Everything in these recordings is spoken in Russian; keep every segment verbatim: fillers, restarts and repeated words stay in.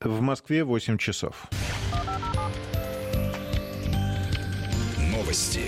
В Москве восемь часов. Новости.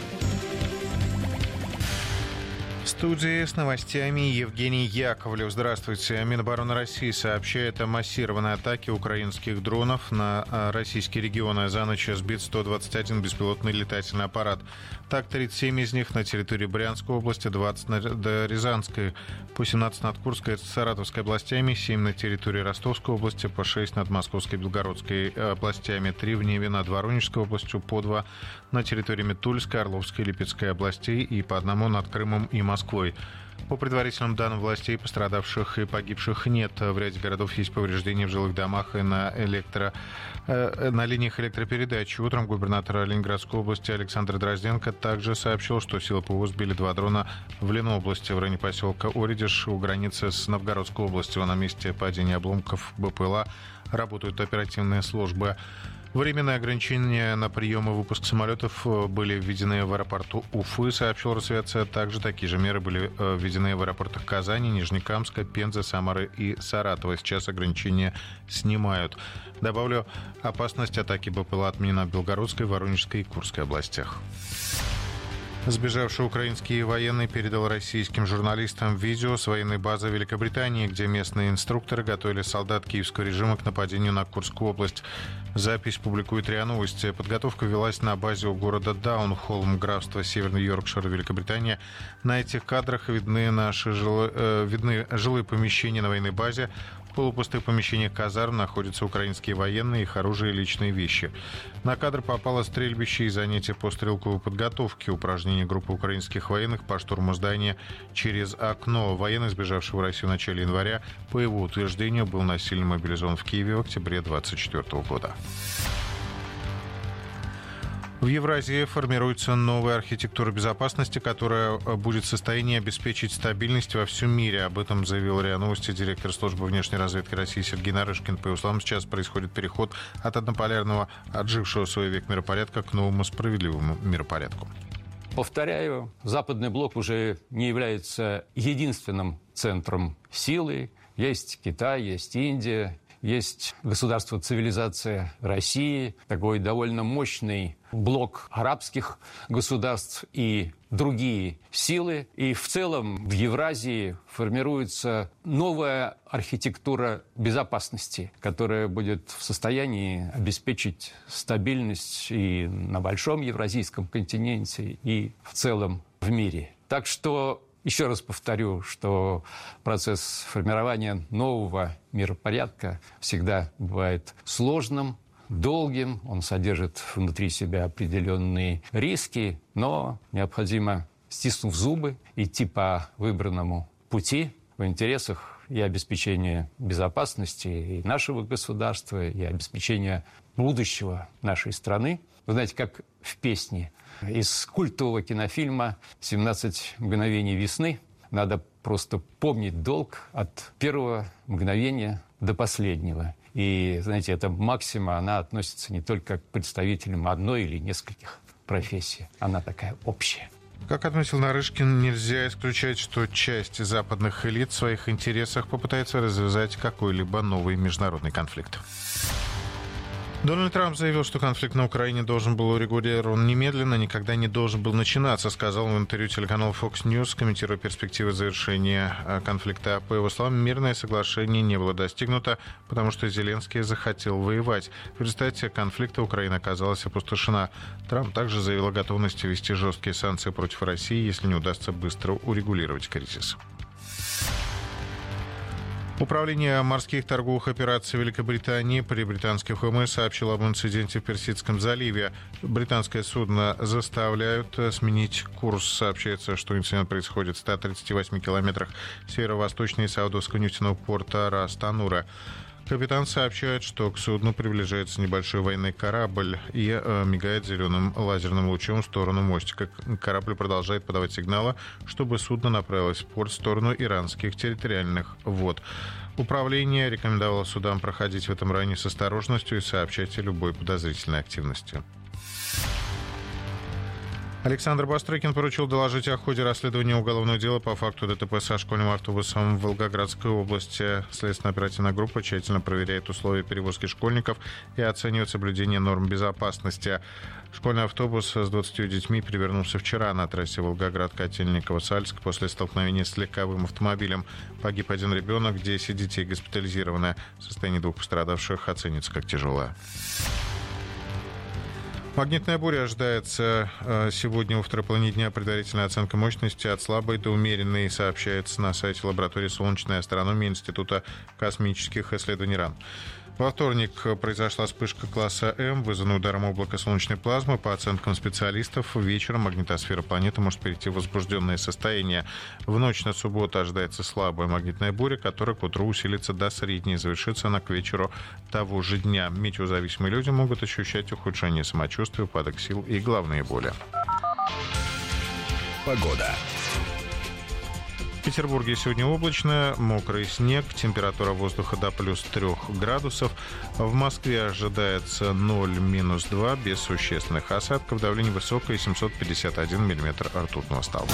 В студии с новостями Евгений Яковлев. Здравствуйте. Минобороны России сообщает о массированной атаке украинских дронов на российские регионы. За ночь сбит сто двадцать один беспилотный летательный аппарат. Так, тридцать семь из них на территории Брянской области, двадцать над Рязанской, по семнадцать над Курской и Саратовской областями, семь на территории Ростовской области, по шесть над Московской и Белгородской областями, три в Неве над Воронежской областью, по два на территории Тульской, Орловской и Липецкой областей и по одному над Крымом и Москвой. По предварительным данным властей, пострадавших и погибших нет. В ряде городов есть повреждения в жилых домах и на, электро... на линиях электропередач. Утром губернатор Ленинградской области Александр Дрозденко также сообщил, что силы ПВО сбили два дрона в Ленобласти, в районе поселка Оридиш у границы с Новгородской областью. На месте падения обломков БПЛА работают оперативные службы. Временные ограничения на прием и выпуск самолетов были введены в аэропорту Уфы, сообщил Росавиация. Также такие же меры были введены в аэропортах Казани, Нижнекамска, Пензы, Самары и Саратова. Сейчас ограничения снимают. Добавлю, опасность атаки БПЛА отменена в Белгородской, Воронежской и Курской областях. Сбежавший украинский военный передал российским журналистам видео с военной базы Великобритании, где местные инструкторы готовили солдат киевского режима к нападению на Курскую область. Запись публикует РИА Новости. Подготовка велась на базе у города Даунхолм, графства Северный Йоркшир, Великобритания. На этих кадрах видны, наши жилы, э, видны жилые помещения на военной базе. В полупустых помещениях казарм находятся украинские военные, их оружие и личные вещи. На кадр попало стрельбище и занятие по стрелковой подготовке, упражнение группы украинских военных по штурму здания через окно. Военный, сбежавший в Россию в начале января, по его утверждению, был насильно мобилизован в Киеве в октябре две тысячи двадцать четвёртого года. В Евразии формируется новая архитектура безопасности, которая будет в состоянии обеспечить стабильность во всем мире. Об этом заявил РИА Новости директор службы внешней разведки России Сергей Нарышкин. По его словам, сейчас происходит переход от однополярного, отжившего свой век миропорядка к новому справедливому миропорядку. Повторяю, Западный блок уже не является единственным центром силы. Есть Китай, есть Индия, есть государство-цивилизация России, такой довольно мощный блок арабских государств и другие силы. И в целом в Евразии формируется новая архитектура безопасности, которая будет в состоянии обеспечить стабильность и на большом евразийском континенте, и в целом в мире. Так что еще раз повторю, что процесс формирования нового миропорядка всегда бывает сложным, долгим, он содержит внутри себя определенные риски, но необходимо, стиснув зубы, идти по выбранному пути в интересах и обеспечения безопасности и нашего государства, и обеспечения будущего нашей страны. Вы знаете, как в песне из культового кинофильма «семнадцать мгновений весны». Надо просто помнить долг от первого мгновения до последнего. И, знаете, эта максима, она относится не только к представителям одной или нескольких профессий. Она такая общая. Как отметил Нарышкин, нельзя исключать, что часть западных элит в своих интересах попытается развязать какой-либо новый международный конфликт. Дональд Трамп заявил, что конфликт на Украине должен был урегулирован немедленно, никогда не должен был начинаться, сказал в интервью телеканалу Fox News, комментируя перспективы завершения конфликта. По его словам, мирное соглашение не было достигнуто, потому что Зеленский захотел воевать. В результате конфликта Украина оказалась опустошена. Трамп также заявил о готовности ввести жесткие санкции против России, если не удастся быстро урегулировать кризис. Управление морских торговых операций Великобритании при британских ВМС сообщило об инциденте в Персидском заливе. Британское судно заставляют сменить курс. Сообщается, что инцидент происходит в ста тридцати восьми километрах северо-восточнее саудовского нефтяного порта Рас-Танура. Капитан сообщает, что к судну приближается небольшой военный корабль и э, мигает зеленым лазерным лучом в сторону мостика. Корабль продолжает подавать сигналы, чтобы судно направилось в порт в сторону иранских территориальных вод. Управление рекомендовало судам проходить в этом районе с осторожностью и сообщать о любой подозрительной активности. Александр Бастрыкин поручил доложить о ходе расследования уголовного дела по факту ДТП со школьным автобусом в Волгоградской области. Следственно-оперативная группа тщательно проверяет условия перевозки школьников и оценивает соблюдение норм безопасности. Школьный автобус с двадцатью детьми перевернулся вчера на трассе Волгоград-Котельниково-Сальск после столкновения с легковым автомобилем. Погиб один ребенок, десять детей госпитализированы. Состояние двух пострадавших оценится как тяжелое. Магнитная буря ожидается сегодня во второй половине дня. Предварительная оценка мощности от слабой до умеренной сообщается на сайте лаборатории солнечной астрономии Института космических исследований РАН. Во вторник произошла вспышка класса М, вызванная ударом облака солнечной плазмы. По оценкам специалистов, вечером магнитосфера планеты может перейти в возбужденное состояние. В ночь на субботу ожидается слабая магнитная буря, которая к утру усилится до средней. Завершится она к вечеру того же дня. Метеозависимые люди могут ощущать ухудшение самочувствия, упадок сил и головные боли. Погода. В Петербурге сегодня облачно, мокрый снег, температура воздуха до плюс трех градусов. В Москве ожидается ноль минус два, без существенных осадков. Давление высокое, семьсот пятьдесят один миллиметр ртутного столба.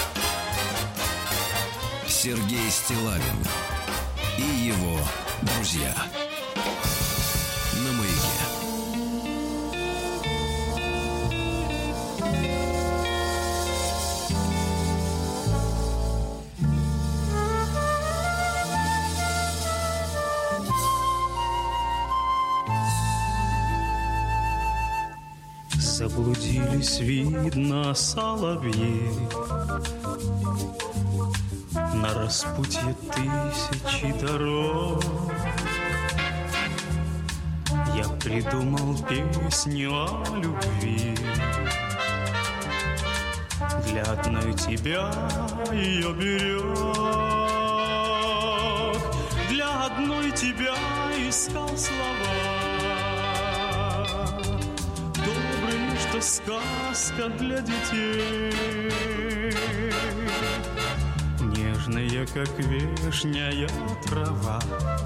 Сергей Стиллавин и его друзья на Маяке. Заблудились, видно, соловьи на распутье тысячи дорог. Я придумал песню о любви, для одной тебя ее берег, для одной тебя искал слова. Что сказка для детей, нежная, как вешняя трава,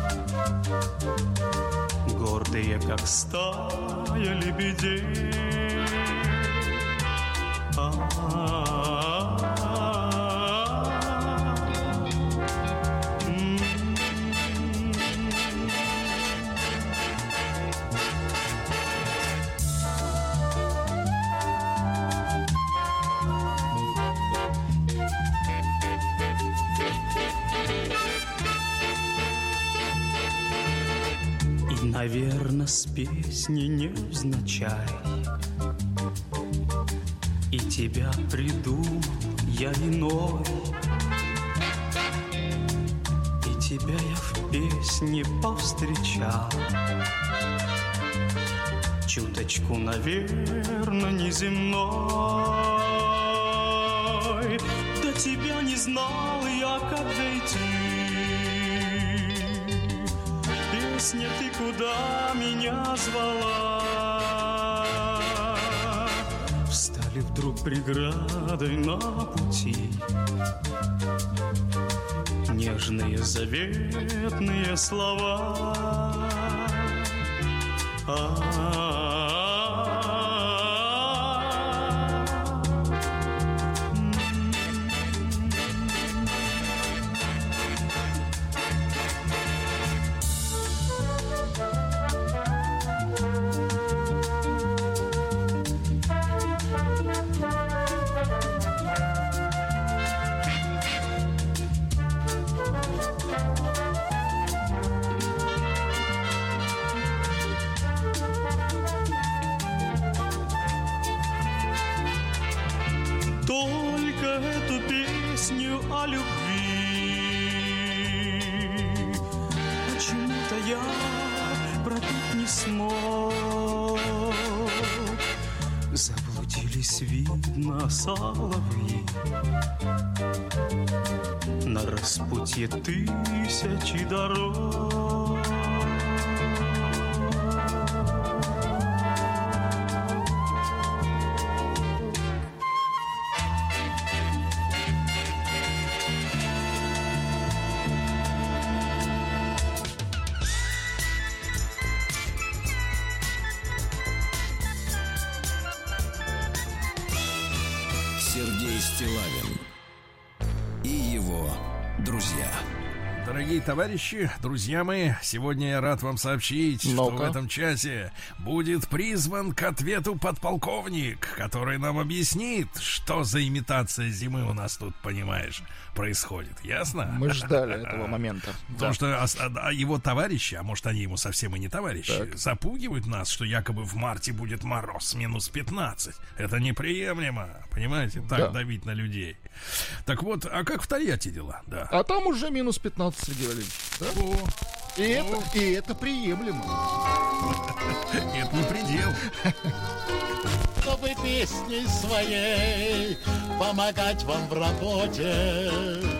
гордые, как стая лебедей. Наверно, с песни невзначай и тебя придумал я иной, и тебя я в песне повстречал. Чуточку, наверно, неземной. До тебя не знал я, как дойти. Песня, ты куда меня звала? Встали вдруг преградой на пути нежные заветные слова. А-а-а. Только эту песню о любви почему-то я пропеть не смог. Заблудились, видно, соловьи на распутье тысячи дорог. Стиллавин и его друзья. Дорогие товарищи, друзья мои, сегодня я рад вам сообщить, Ну-ка. что в этом часе будет призван к ответу подполковник, который нам объяснит, что за имитация зимы у нас тут, понимаешь, происходит. Ясно? Мы ждали этого момента. Потому Да. что а, а его товарищи, а может они ему совсем и не товарищи, Так. запугивают нас, что якобы в марте будет мороз минус пятнадцать. Это неприемлемо, понимаете, так Да. давить на людей. Так вот, а как в Тольятти дела? Да. А там уже минус пятнадцать, Сергей Валерьевич. Да? О, И, это, и это приемлемо. это не предел. Чтобы песней своей помогать вам в работе,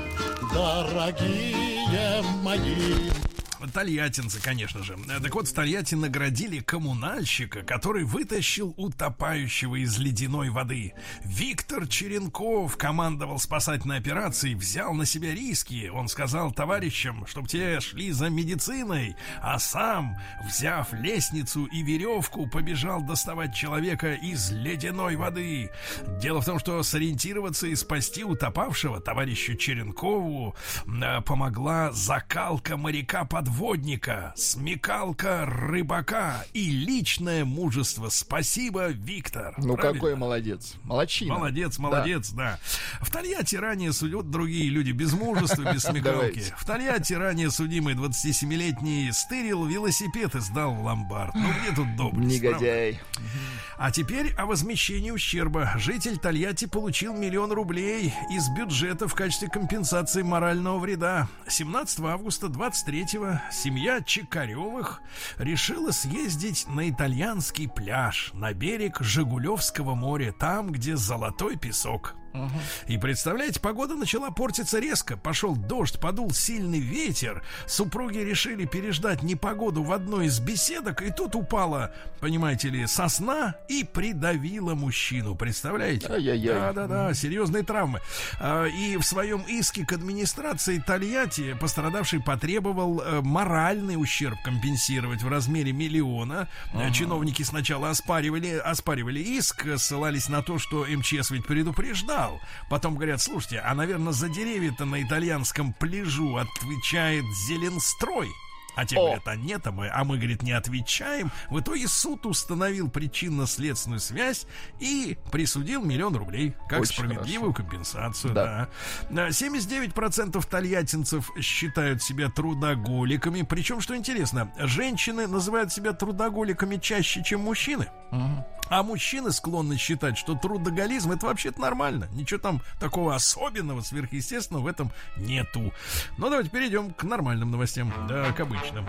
дорогие мои. Тольяттинцы, конечно же. Так вот, в Тольятти наградили коммунальщика, который вытащил утопающего из ледяной воды. Виктор Черенков командовал спасательной операцией, взял на себя риски. Он сказал товарищам, чтобы те шли за медициной, а сам, взяв лестницу и веревку, побежал доставать человека из ледяной воды. Дело в том, что сориентироваться и спасти утопавшего товарищу Черенкову э, помогла закалка моряка-подводника, смекалка рыбака и личное мужество. Спасибо, Виктор. Ну, Правильно? какой молодец. Молодчина. Молодец, молодец, да. В Тольятти ранее судят другие люди без мужества, без смекалки. Давайте. В Тольятти ранее судимый двадцатисемилетний стырил велосипед и сдал в ломбард. Ну, где тут доблесть? Негодяй. правда? А теперь о возмещении ущерба. Житель Тольятти получил миллион рублей из бюджета в качестве компенсации морального вреда. семнадцатого августа двадцать третьего семья Чикаревых решила съездить на итальянский пляж, на берег Жигулевского моря, там, где золотой песок. И представляете, погода начала портиться резко. Пошел дождь, подул сильный ветер. Супруги решили переждать непогоду в одной из беседок, и тут упала, понимаете ли, сосна и придавила мужчину. Представляете? Ай-яй-яй. Да-да-да, серьезные травмы. А, И в своем иске к администрации Тольятти пострадавший потребовал э, моральный ущерб компенсировать в размере миллиона. Э, Чиновники сначала оспаривали, оспаривали иск, ссылались на то, что эм че эс ведь предупреждал. Потом говорят, слушайте, а, наверное, за деревья-то на итальянском пляжу отвечает Зеленстрой. А те О. говорят, а нет, а мы, а мы, говорит, не отвечаем. В итоге суд установил причинно-следственную связь и присудил миллион рублей как Очень справедливую хорошо. компенсацию. Да. Да. семьдесят девять процентов тольяттинцев считают себя трудоголиками. Причем, что интересно, женщины называют себя трудоголиками чаще, чем мужчины. А мужчины склонны считать, что трудоголизм — это вообще-то нормально. Ничего там такого особенного, сверхъестественного в этом нету. Ну, давайте перейдем к нормальным новостям. Да, к обычным.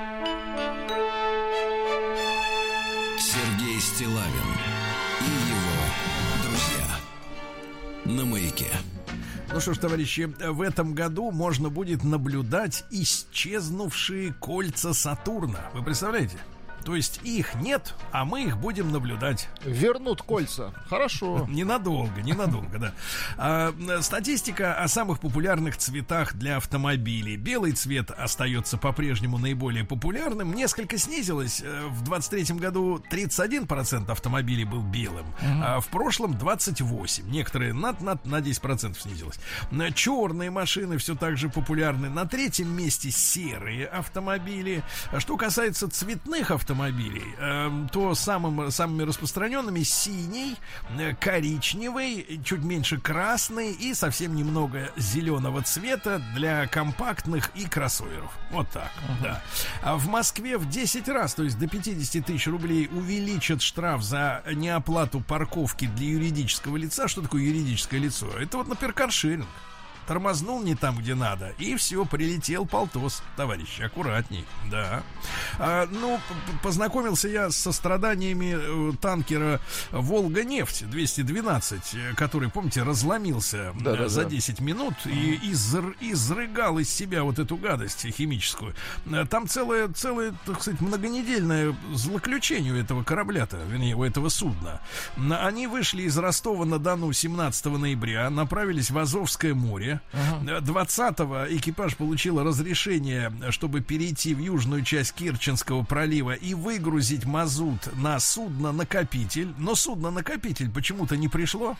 Сергей Стиллавин и его друзья на Маяке. Ну что ж, товарищи, в этом году можно будет наблюдать исчезнувшие кольца Сатурна. Вы представляете? То есть их нет, а мы их будем наблюдать. Вернут кольца. Хорошо. Ненадолго, ненадолго, да. А, статистика о самых популярных цветах для автомобилей. Белый цвет остается по-прежнему наиболее популярным. Несколько снизилось. В двадцать третьем году тридцать один процент автомобилей был белым, а в прошлом двадцать восемь процентов. Некоторые на, на, на десять процентов снизилось. Черные машины все так же популярны. На третьем месте серые автомобили. Что касается цветных автомобилей, то самым, самыми распространенными синий, коричневый, чуть меньше красный и совсем немного зеленого цвета для компактных и кроссоверов. Вот так, uh-huh. да. А в Москве в десять раз, то есть до пятьдесят тысяч рублей, увеличат штраф за неоплату парковки для юридического лица. Что такое юридическое лицо? Это вот, например, каршеринг. Тормознул не там, где надо, и все, прилетел полтос, товарищи, аккуратней, да. А, ну, познакомился я со страданиями э, танкера «Волга-нефть» двести двенадцать, который, помните, разломился да, да, за десять минут и изр- изрыгал из себя вот эту гадость химическую. Там целое, целое, так сказать, многонедельное злоключение у этого корабля-то, вернее, у этого судна. Они вышли из Ростова-на-Дону семнадцатого ноября, направились в Азовское море. Ага. двадцатого экипаж получил разрешение, чтобы перейти в южную часть Керченского пролива и выгрузить мазут на судно-накопитель. Но судно-накопитель почему-то не пришло.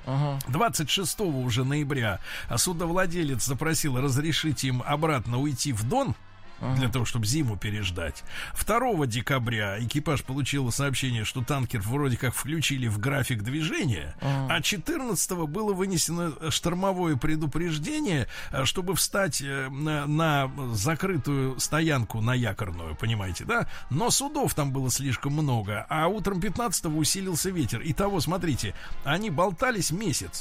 Ага. двадцать шестого уже ноября судовладелец запросил разрешить им обратно уйти в Дон, для того, чтобы зиму переждать. второго декабря экипаж получил сообщение, что танкер вроде как включили в график движения, а четырнадцатого было вынесено штормовое предупреждение, чтобы встать на, на закрытую стоянку, на якорную, понимаете, да? Но судов там было слишком много, а утром пятнадцатого усилился ветер. Итого, смотрите, они болтались месяц.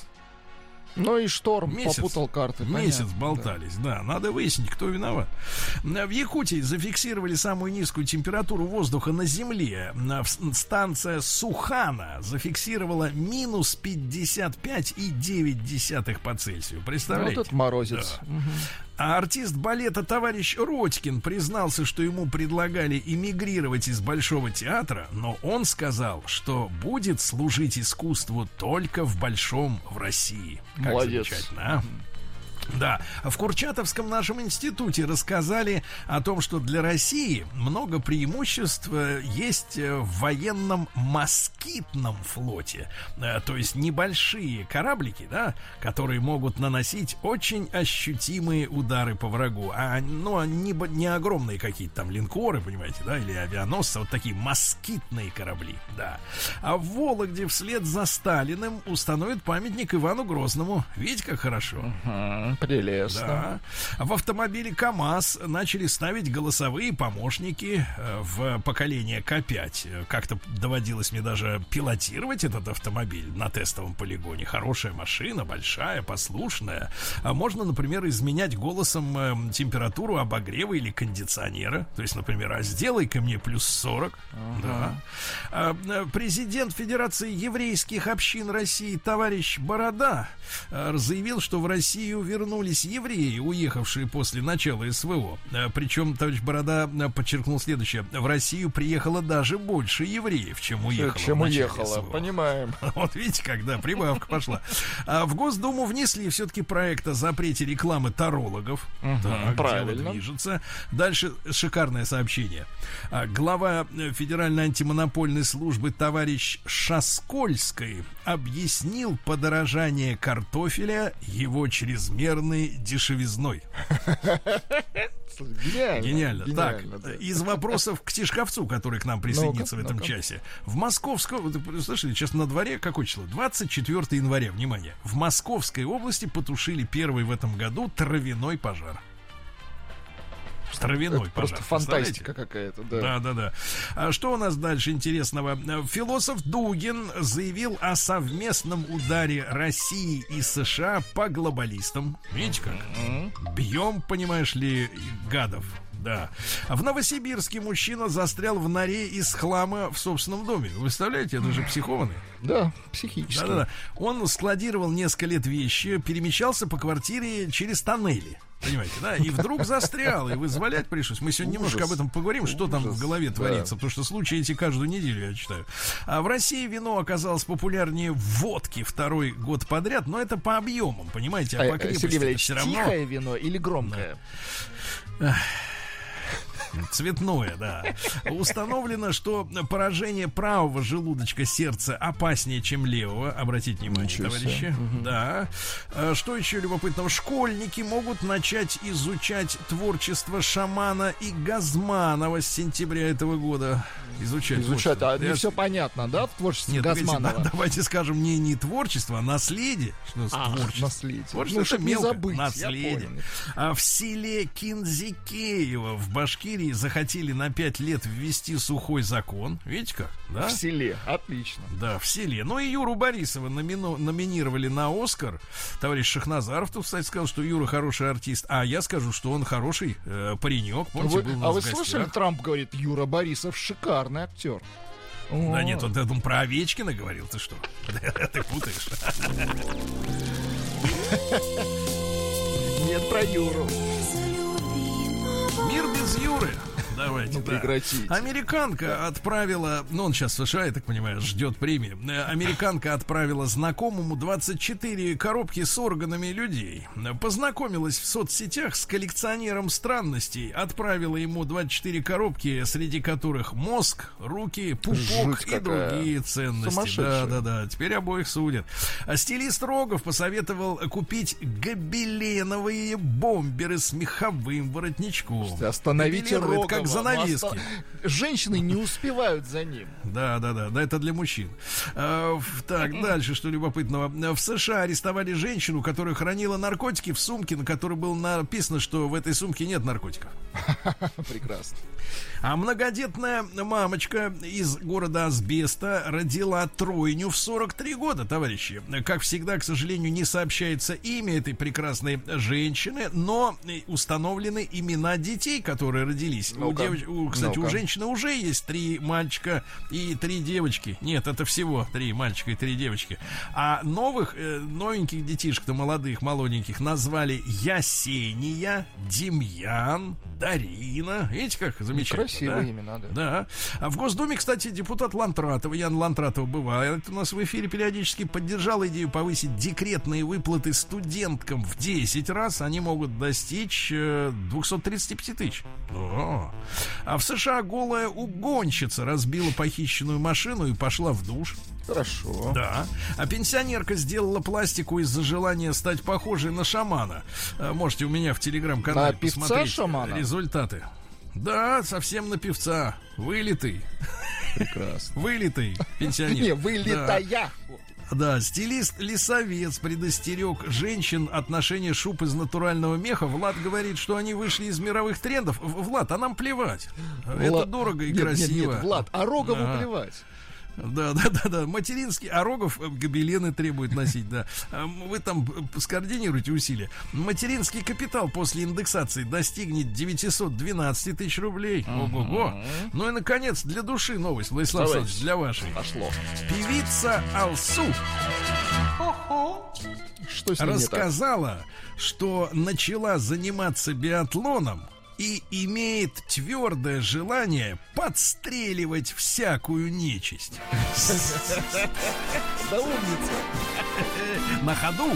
Ну и шторм Месяц. попутал карты. Месяц понятно, болтались, да. да. Надо выяснить, кто виноват. В Якутии зафиксировали самую низкую температуру воздуха на Земле. Станция Сухана зафиксировала минус пятьдесят пять и девять десятых по Цельсию. Представляете? Ну, вот это морозец. Да. Угу. А артист балета товарищ Родькин признался, что ему предлагали эмигрировать из Большого театра, но он сказал, что будет служить искусству только в Большом, в России. Как молодец. Замечательно, а? Да, в Курчатовском нашем институте рассказали о том, что для России много преимуществ есть в военном москитном флоте. То есть небольшие кораблики, да, которые могут наносить очень ощутимые удары по врагу. А, ну, не, не огромные какие-то там линкоры, понимаете, да, или авианосцы, вот такие москитные корабли, да. А в Вологде вслед за Сталиным установят памятник Ивану Грозному. Видите, как хорошо? Угу. Прелестно. Да. В автомобиле КАМАЗ начали ставить голосовые помощники в поколение К пять. Как-то доводилось мне даже пилотировать этот автомобиль на тестовом полигоне. Хорошая машина, большая, послушная. А можно, например, изменять голосом температуру обогрева или кондиционера. То есть, например, а сделай-ка мне плюс сорок. Ага. Да. Президент Федерации еврейских общин России товарищ Борода заявил, что в Россию вернулись евреи, уехавшие после начала СВО. Причем товарищ Борода подчеркнул следующее: в Россию приехало даже больше евреев, чем уехало. Чем уехало, понимаем. Вот видите, когда прибавка пошла. А в Госдуму внесли все-таки проект о запрете рекламы тарологов. Угу, так, правильно. Движется. Дальше шикарное сообщение. Глава Федеральной антимонопольной службы товарищ Шаскольский объяснил подорожание картофеля его чрезмерной дешевизной. Гениально. Гениально. Гениально, так, да. из вопросов к Тишковцу, который к нам присоединится ну-ка, в этом ну-ка. часе. В Московском, вы слышали, сейчас на дворе какое число? двадцать четвёртого января, внимание. В Московской области потушили первый в этом году травяной пожар. Травяной Это пожар. просто фантастика какая-то, да. Да, да, да. А что у нас дальше интересного? Философ Дугин заявил о совместном ударе России и США по глобалистам. Видите как? Бьем, понимаешь ли, гадов. Да. В Новосибирске мужчина застрял в норе из хлама в собственном доме. Вы представляете, это же психованный. Да, психически. Да-да-да. Он складировал несколько лет вещи, перемещался по квартире через тоннели. Понимаете, да? И вдруг застрял, и вызволять пришлось. Мы сегодня Ужас. немножко об этом поговорим, что там Ужас. в голове Да. творится, потому что случаи эти каждую неделю я читаю. А в России вино оказалось популярнее водки второй год подряд, но это по объемам, понимаете, а, А, по крепости Сергей Валерьевич, все равно... тихое вино или громкое? Цветное, да. Установлено, что поражение правого желудочка сердца опаснее, чем левого. Обратите внимание, Ничего товарищи. себе. Мгм. Да. А что еще любопытного? Школьники могут начать изучать творчество Шамана и Газманова с сентября этого года. Изучать. Изучать, вот а что. не Я- все понятно, да, в творчестве Нет, погодите, Газманова? да, давайте скажем не, не творчество, а наследие. Что А, творчество? наследие. Творчество Ну, это чтоб не мелко. забыть, я Наследие. понял. А в селе Кинзикеево в Башкирии захотели на пять лет ввести сухой закон. Видите как? Да? В селе, отлично. Да, в селе. Ну и Юру Борисова номину- номинировали на Оскар. Товарищ Шахназаров тут, кстати, сказал, что Юра хороший артист. А я скажу, что он хороший э, паренек. Помните, Вы- был у а нас вы в гостях. слышали, Трамп говорит, Юра Борисов шикарный актер. Да О. нет, он, он про Овечкина говорил. Ты что? Ты путаешь. Нет, про Юру. Мир без Юры. Давайте, Ну, да. прекратите. Американка отправила, ну он сейчас в США, я так понимаю, ждет премии. Э, Американка отправила знакомому двадцать четыре коробки с органами людей. Познакомилась в соцсетях с коллекционером странностей. Отправила ему двадцать четыре коробки, среди которых мозг, руки, пупок Жуть и какая. другие ценности. Сумасшедшая. Да, да, да. Теперь обоих судят. А стилист Рогов посоветовал купить гобеленовые бомберы с меховым воротничком. Остановите Гобеленовые — это Рогова. как занавески. Ну, оста- Женщины не успевают за ним. Да, да, да, да, это для мужчин. А, в- так, дальше, что любопытного. В США арестовали женщину, которая хранила наркотики в сумке, на которой было написано, что в этой сумке нет наркотиков. Прекрасно. А многодетная мамочка из города Асбеста родила тройню в сорок три года, товарищи. Как всегда, к сожалению, не сообщается имя этой прекрасной женщины, но установлены имена детей, которые родились. У Ну-ка. девоч- у, кстати, у Ну-ка. женщины уже есть три мальчика и три девочки. Нет, это всего три мальчика и три девочки. А новых, э, новеньких детишек-то молодых, молоденьких назвали Ясения, Демьян, Дарина. Видите, как замечательно. Красивые да? имена, да. Да. А в Госдуме, кстати, депутат Лантратов, Ян Лантратов, бывает у нас в эфире периодически, поддержал идею повысить декретные выплаты студенткам в десять раз. Они могут достичь э, двести тридцать пять тысяч. О. А в США голая угонщица разбила похищенную машину и пошла в душ. Хорошо. Да. А пенсионерка сделала пластику из-за желания стать похожей на шамана. А, Можете у меня в телеграм-канале На певца посмотреть шамана? результаты. Да, совсем на певца. Вылитый. Прекрасно. Вылитый пенсионер. Не, Да. вылетая. Да, стилист Лисовец предостерег женщин от ношения шуб из натурального меха. Влад говорит, что они вышли из мировых трендов. В- Влад, а нам плевать. Это Влад- дорого и Нет, красиво. Нет, нет, Влад, а Рогову Да. плевать. Да, да, да, да. Материнский, а Рогов э, гобелены требует носить, да. А, м, Вы там э, скоординируйте усилия. Материнский капитал после индексации достигнет девятьсот двенадцать тысяч рублей. Ого-го. Ну и, наконец, для души новость, Владислав Давайте. Александрович, для вашей. Пошло. Певица Алсу Что с ним не так? рассказала, что начала заниматься биатлоном и имеет твердое желание подстреливать всякую нечисть. Да умница. На ходу.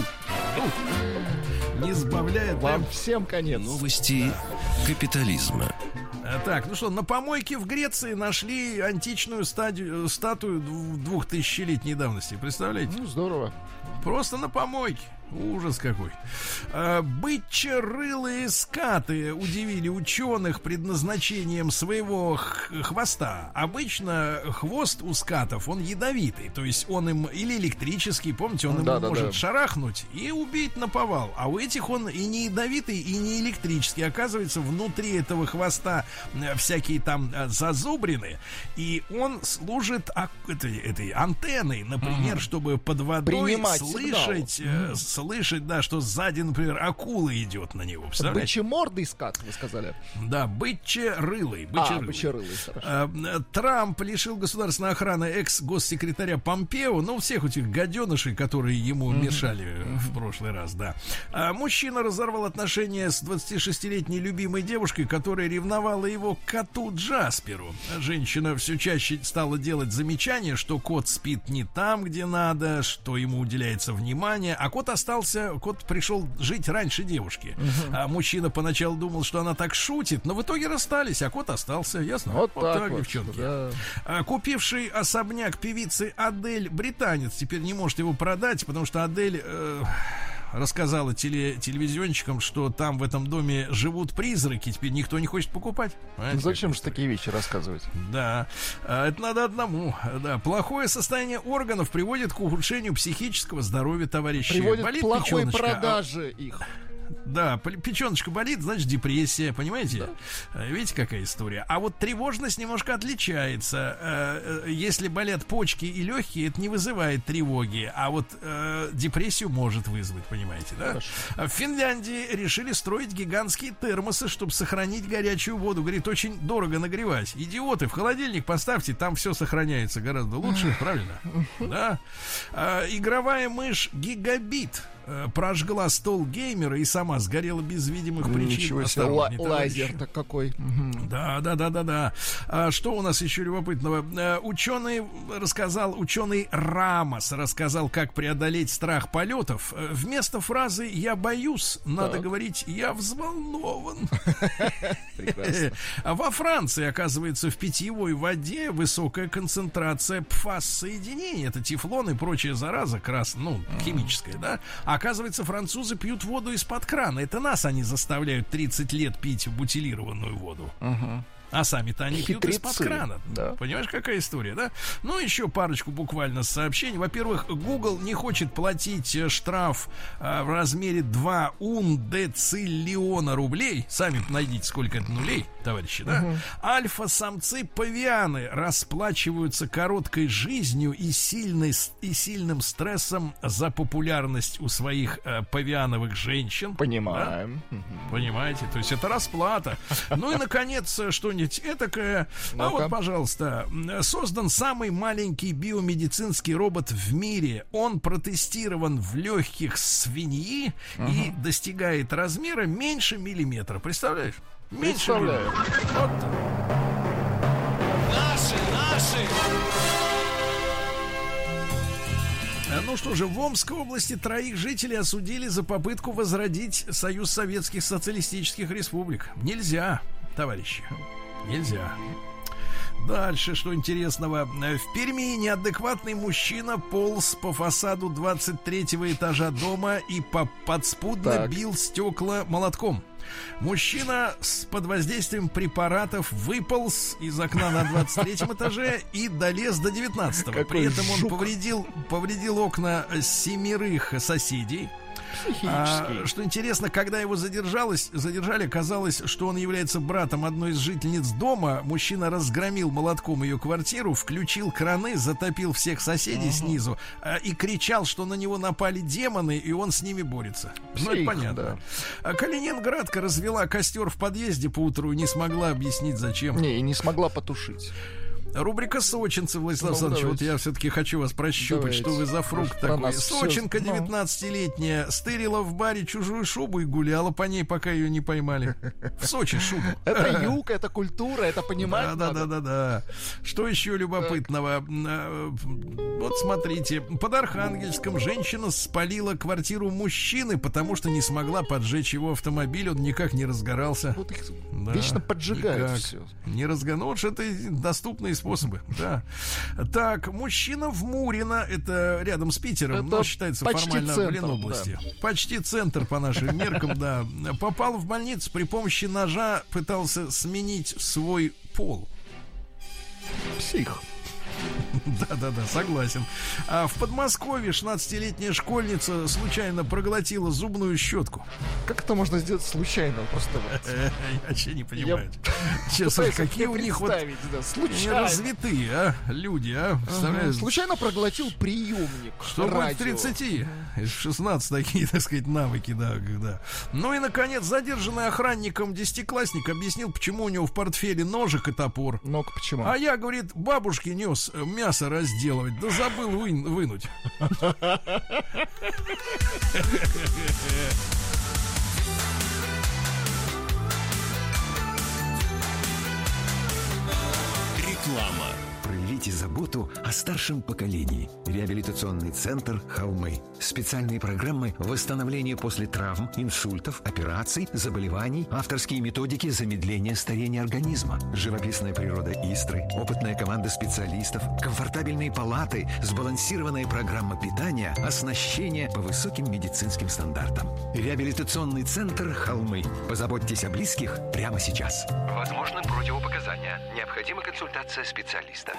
Ну, не сбавляет Вам темп. всем конец. Новости капитализма. А, Так, ну что, на помойке в Греции нашли античную стадию, статую дв- двухтысячелетней давности. Представляете? Ну, здорово. Просто на помойке. Ужас какой. А, бычьерылые скаты удивили ученых предназначением своего х- хвоста. Обычно хвост у скатов, он ядовитый. То есть он им или электрический, помните, он Да, ему да, может да. шарахнуть и убить наповал. А у этих он и не ядовитый, и не электрический. Оказывается, внутри этого хвоста э, всякие там э, зазубрины. И он служит ак- этой, этой антенной, например, чтобы под водой Принимать слышать, э, слышать, да, что сзади, например, акула идет на него. Представляете? Бычемордый скат, вы сказали. Да, бычерылый. А, бычерылый. бычерылый, хорошо. А, э, Трамп лишил государственной охраны экс-госсекретаря Помпео, ну, всех этих гаденышей, которые ему мешали в прошлый раз, да. А мужчина разорвал отношения с двадцатишестилетней любимой девушкой, которая ревновала его к коту Джасперу. Женщина все чаще стала делать замечания, что кот спит не там, где надо, что ему уделяется внимание, а кот остался, кот пришел жить раньше девушки. А мужчина поначалу думал, что она так шутит, но в итоге расстались, а кот остался, ясно? Вот так вот, девчонки. да. А, купивший особняк певицы Адель британец теперь не может его продать, потому что Адель э, рассказала теле, телевизионщикам, что там в этом доме живут призраки, теперь никто не хочет покупать. Понимаете, Ну, зачем какая же такие вещи рассказывать? Да, А, это надо одному. Да, плохое состояние органов приводит к ухудшению психического здоровья товарищей. Приводит к Болит плохой печёночка, а- продаже их. Да, п- печеночка болит, значит депрессия, понимаете? Э, Видите, какая история? А вот тревожность немножко отличается. Э, э, Если болят почки и легкие, это не вызывает тревоги, а вот э, депрессию может вызвать, понимаете, да? А в Финляндии решили строить гигантские термосы, чтобы сохранить горячую воду. Говорит, очень дорого нагревать. Идиоты, в холодильник поставьте, там все сохраняется гораздо лучше, правильно? Да. А, игровая мышь Гигабит э, прожгла стол геймера и сама сгорела без видимых причин. Ничего себе, Осторожней, ла- лазер-то какой. Да, да, да, да, да. А что у нас еще любопытного? Э, ученый рассказал, ученый Рамос рассказал, как преодолеть страх полетов. Э, Вместо фразы «я боюсь» надо Так. говорить «я взволнован». Прекрасно. А во Франции, оказывается, в питьевой воде высокая концентрация пфас-соединений. Это тефлон и прочая зараза, крас, ну, химическая, да? А оказывается, французы пьют воду из-под крана. Это нас они заставляют тридцать лет пить бутилированную воду. А сами-то они пьют Хитрецы. из-под крана. Да. Понимаешь, какая история, да? Ну, еще парочку буквально сообщений. Во-первых, Google не хочет платить э, штраф э, в размере два ундециллиона рублей. Сами найдите, сколько это нулей, товарищи, да? Угу. Альфа-самцы павианы расплачиваются короткой жизнью и, сильной, и сильным стрессом за популярность у своих э, павиановых женщин. Понимаем. Мгм. Понимаете? То есть это расплата. Ну и, наконец, что-нибудь этакое. А Ну-ка. вот, пожалуйста, создан самый маленький биомедицинский робот в мире. Он протестирован в легких свиньи и достигает размера меньше миллиметра. Представляешь? Меньше Представляю. миллиметра. Вот так. А, Ну что же, в Омской области троих жителей осудили за попытку возродить Союз Советских Социалистических Республик. Нельзя, товарищи, нельзя. Дальше, что интересного. В Перми неадекватный мужчина полз по фасаду двадцать третьего этажа дома и по- подспудно Так. бил стекла молотком. Мужчина с под воздействием препаратов выполз из окна на двадцать третьем этаже и долез до девятнадцатого. Какой При этом он жук. повредил, повредил окна семерых соседей. А, Психический. что интересно, когда его задержалось, задержали, казалось, что он является братом одной из жительниц дома. Мужчина разгромил молотком ее квартиру, включил краны, затопил всех соседей снизу а, и кричал, что на него напали демоны, и он с ними борется. Ну, это Псих, понятно. да. А Калининградка развела костер в подъезде поутру и не смогла объяснить, зачем. Не, и не смогла потушить. Рубрика «Сочинцы», Владислав Ну, Александрович, вот давайте. я все-таки хочу вас прощупать, Давайте. что вы за фрукт Про такой. нас всё- Сочинка ну. девятнадцатилетняя стырила в баре чужую шубу и гуляла по ней, пока ее не поймали. В Сочи шубу. Это юг, это культура, это понимать Да, да, надо. да, да, да. Что еще любопытного? Э, Вот смотрите, под Архангельском женщина спалила квартиру мужчины, потому что не смогла поджечь его автомобиль, он никак не разгорался. Вот их Да, вечно поджигают никак. все. Не разгон... Ну, вот что это доступные способы, да. Так, мужчина в Мурино, это рядом с Питером, Это но считается почти формально в центр, Ленобласти. Почти центр по нашим меркам, да. Попал в больницу, при помощи ножа пытался сменить свой пол. Псих. Да-да-да, согласен. А в Подмосковье шестнадцатилетняя школьница случайно проглотила зубную щетку. Как это можно сделать случайно? Просто вот. Э, Я вообще не понимаю. Сейчас, пытаюсь какие себе у них вот представить, да, они случайно. развитые, а, люди, а, Ага. представляешь? Случайно проглотил приемник. Что будет радио. в тридцати? Из шестнадцати такие, так сказать, навыки, да, да. Ну и, наконец, задержанный охранником десятиклассник объяснил, почему у него в портфеле ножик и топор. Ну-ка, почему? А я, говорит, бабушке нес э, мясо разделывать, да забыл вы- вынуть. Реклама. Проявите заботу о старшем поколении. Реабилитационный центр «Холмы». Специальные программы восстановления после травм, инсультов, операций, заболеваний, авторские методики замедления старения организма, живописная природа Истры, опытная команда специалистов, комфортабельные палаты, сбалансированная программа питания, оснащение по высоким медицинским стандартам. Реабилитационный центр «Холмы». Позаботьтесь о близких прямо сейчас. Возможны противопоказания. Необходима консультация специалиста.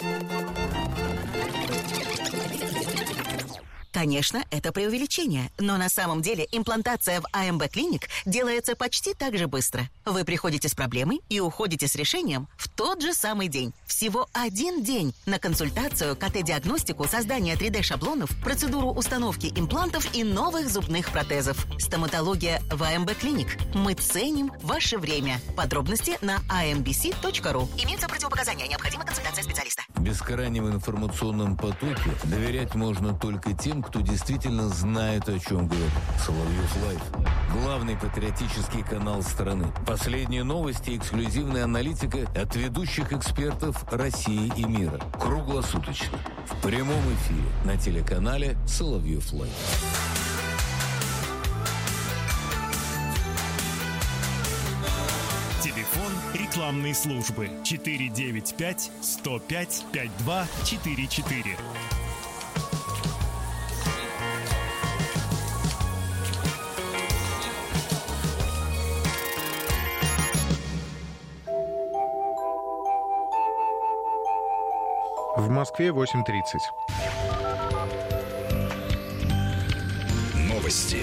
Конечно, это преувеличение, но на самом деле имплантация в эй эм бэ Clinic делается почти так же быстро. Вы приходите с проблемой и уходите с решением в тот же самый день. Всего один день на консультацию, ка тэ-диагностику, создание три дэ-шаблонов, процедуру установки имплантов и новых зубных протезов. Стоматология в эй эм бэ Clinic. Мы ценим ваше время. Подробности на эй эм би си точка ру. Имеются противопоказания. Необходима консультация специалиста. В бескрайнем информационном потоке доверять можно только тем, кто кто действительно знает, о чем говорит. Соловьев Лайв. Главный патриотический канал страны. Последние новости, эксклюзивная аналитика от ведущих экспертов России и мира. Круглосуточно. В прямом эфире на телеканале Соловьев Лайв. Телефон рекламной службы четыре девять пять сто пять пятьдесят два четыре четыре. В Москве восемь тридцать. Новости.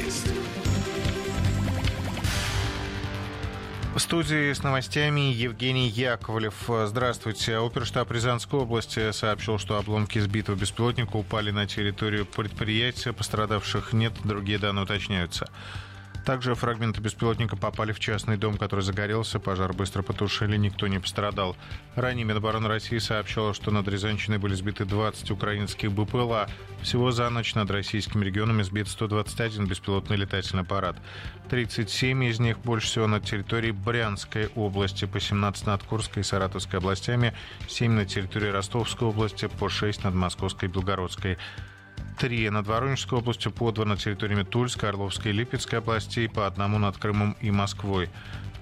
В студии с новостями Евгений Яковлев. Здравствуйте. Оперштаб Рязанской области сообщил, что обломки сбитого беспилотника упали на территорию предприятия. Пострадавших нет, другие данные уточняются. Также фрагменты беспилотника попали в частный дом, который загорелся. Пожар быстро потушили, никто не пострадал. Ранее Минобороны России сообщало, что над Рязанщиной были сбиты двадцать украинских БПЛА. Всего за ночь над российскими регионами сбит сто двадцать один беспилотный летательный аппарат. тридцать семь из них больше всего над территорией Брянской области, по семнадцать над Курской и Саратовской областями, семь на территории Ростовской области, по шесть над Московской и Белгородской. Три над Воронежской областью, по два над территориями Тульской, Орловской и Липецкой областей, по одному над Крымом и Москвой.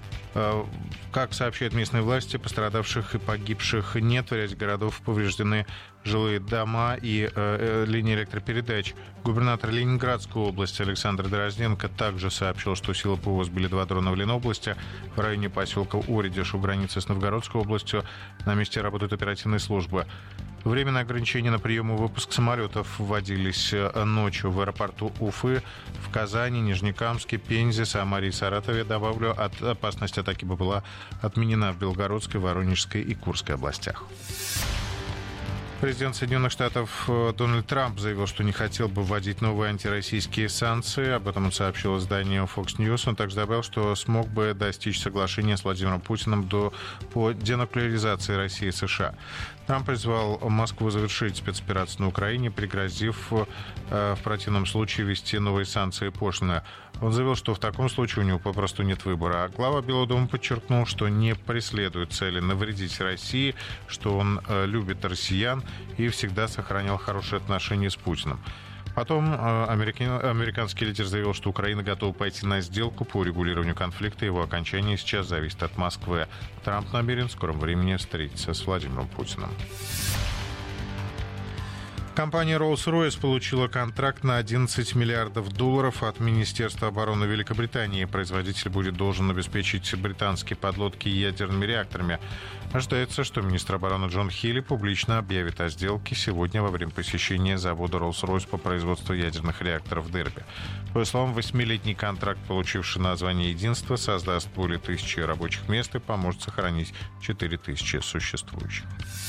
Как сообщают местные власти, пострадавших и погибших нет. В ряде городов повреждены жилые дома и э, линии электропередач. Губернатор Ленинградской области Александр Дрозденко также сообщил, что силы ПВО сбили два дрона в Ленобласти. В районе поселка Оридиш у границы с Новгородской областью на месте работают оперативные службы. Временные ограничения на прием и выпуск самолетов вводились ночью в аэропорту Уфы, в Казани, Нижнекамске, Пензе, Самаре и Саратове. Добавлю, от опасность атаки была отменена в Белгородской, Воронежской и Курской областях. Президент Соединенных Штатов Дональд Трамп заявил, что не хотел бы вводить новые антироссийские санкции. Об этом он сообщил изданию Fox News. Он также добавил, что смог бы достичь соглашения с Владимиром Путиным до, по денуклеаризации России и США. Трамп призвал Москву завершить спецоперацию на Украине, пригрозив э, в противном случае ввести новые санкции и пошлины. Он заявил, что в таком случае у него попросту нет выбора. А глава Белого дома подчеркнул, что не преследует цели навредить России, что он э, любит россиян и всегда сохранял хорошие отношения с Путиным. Потом э, американ, американский лидер заявил, что Украина готова пойти на сделку по урегулированию конфликта. Его окончание сейчас зависит от Москвы. Трамп намерен в скором времени встретиться с Владимиром Путиным. Компания Rolls-Royce получила контракт на одиннадцать миллиардов долларов от Министерства обороны Великобритании. Производитель будет должен обеспечить британские подлодки ядерными реакторами. Ожидается, что министр обороны Джон Хилли публично объявит о сделке сегодня во время посещения завода Rolls-Royce по производству ядерных реакторов в Дерби. По его словам, восьмилетний контракт, получивший название «Единство», создаст более тысячи рабочих мест и поможет сохранить четыре тысячи существующих.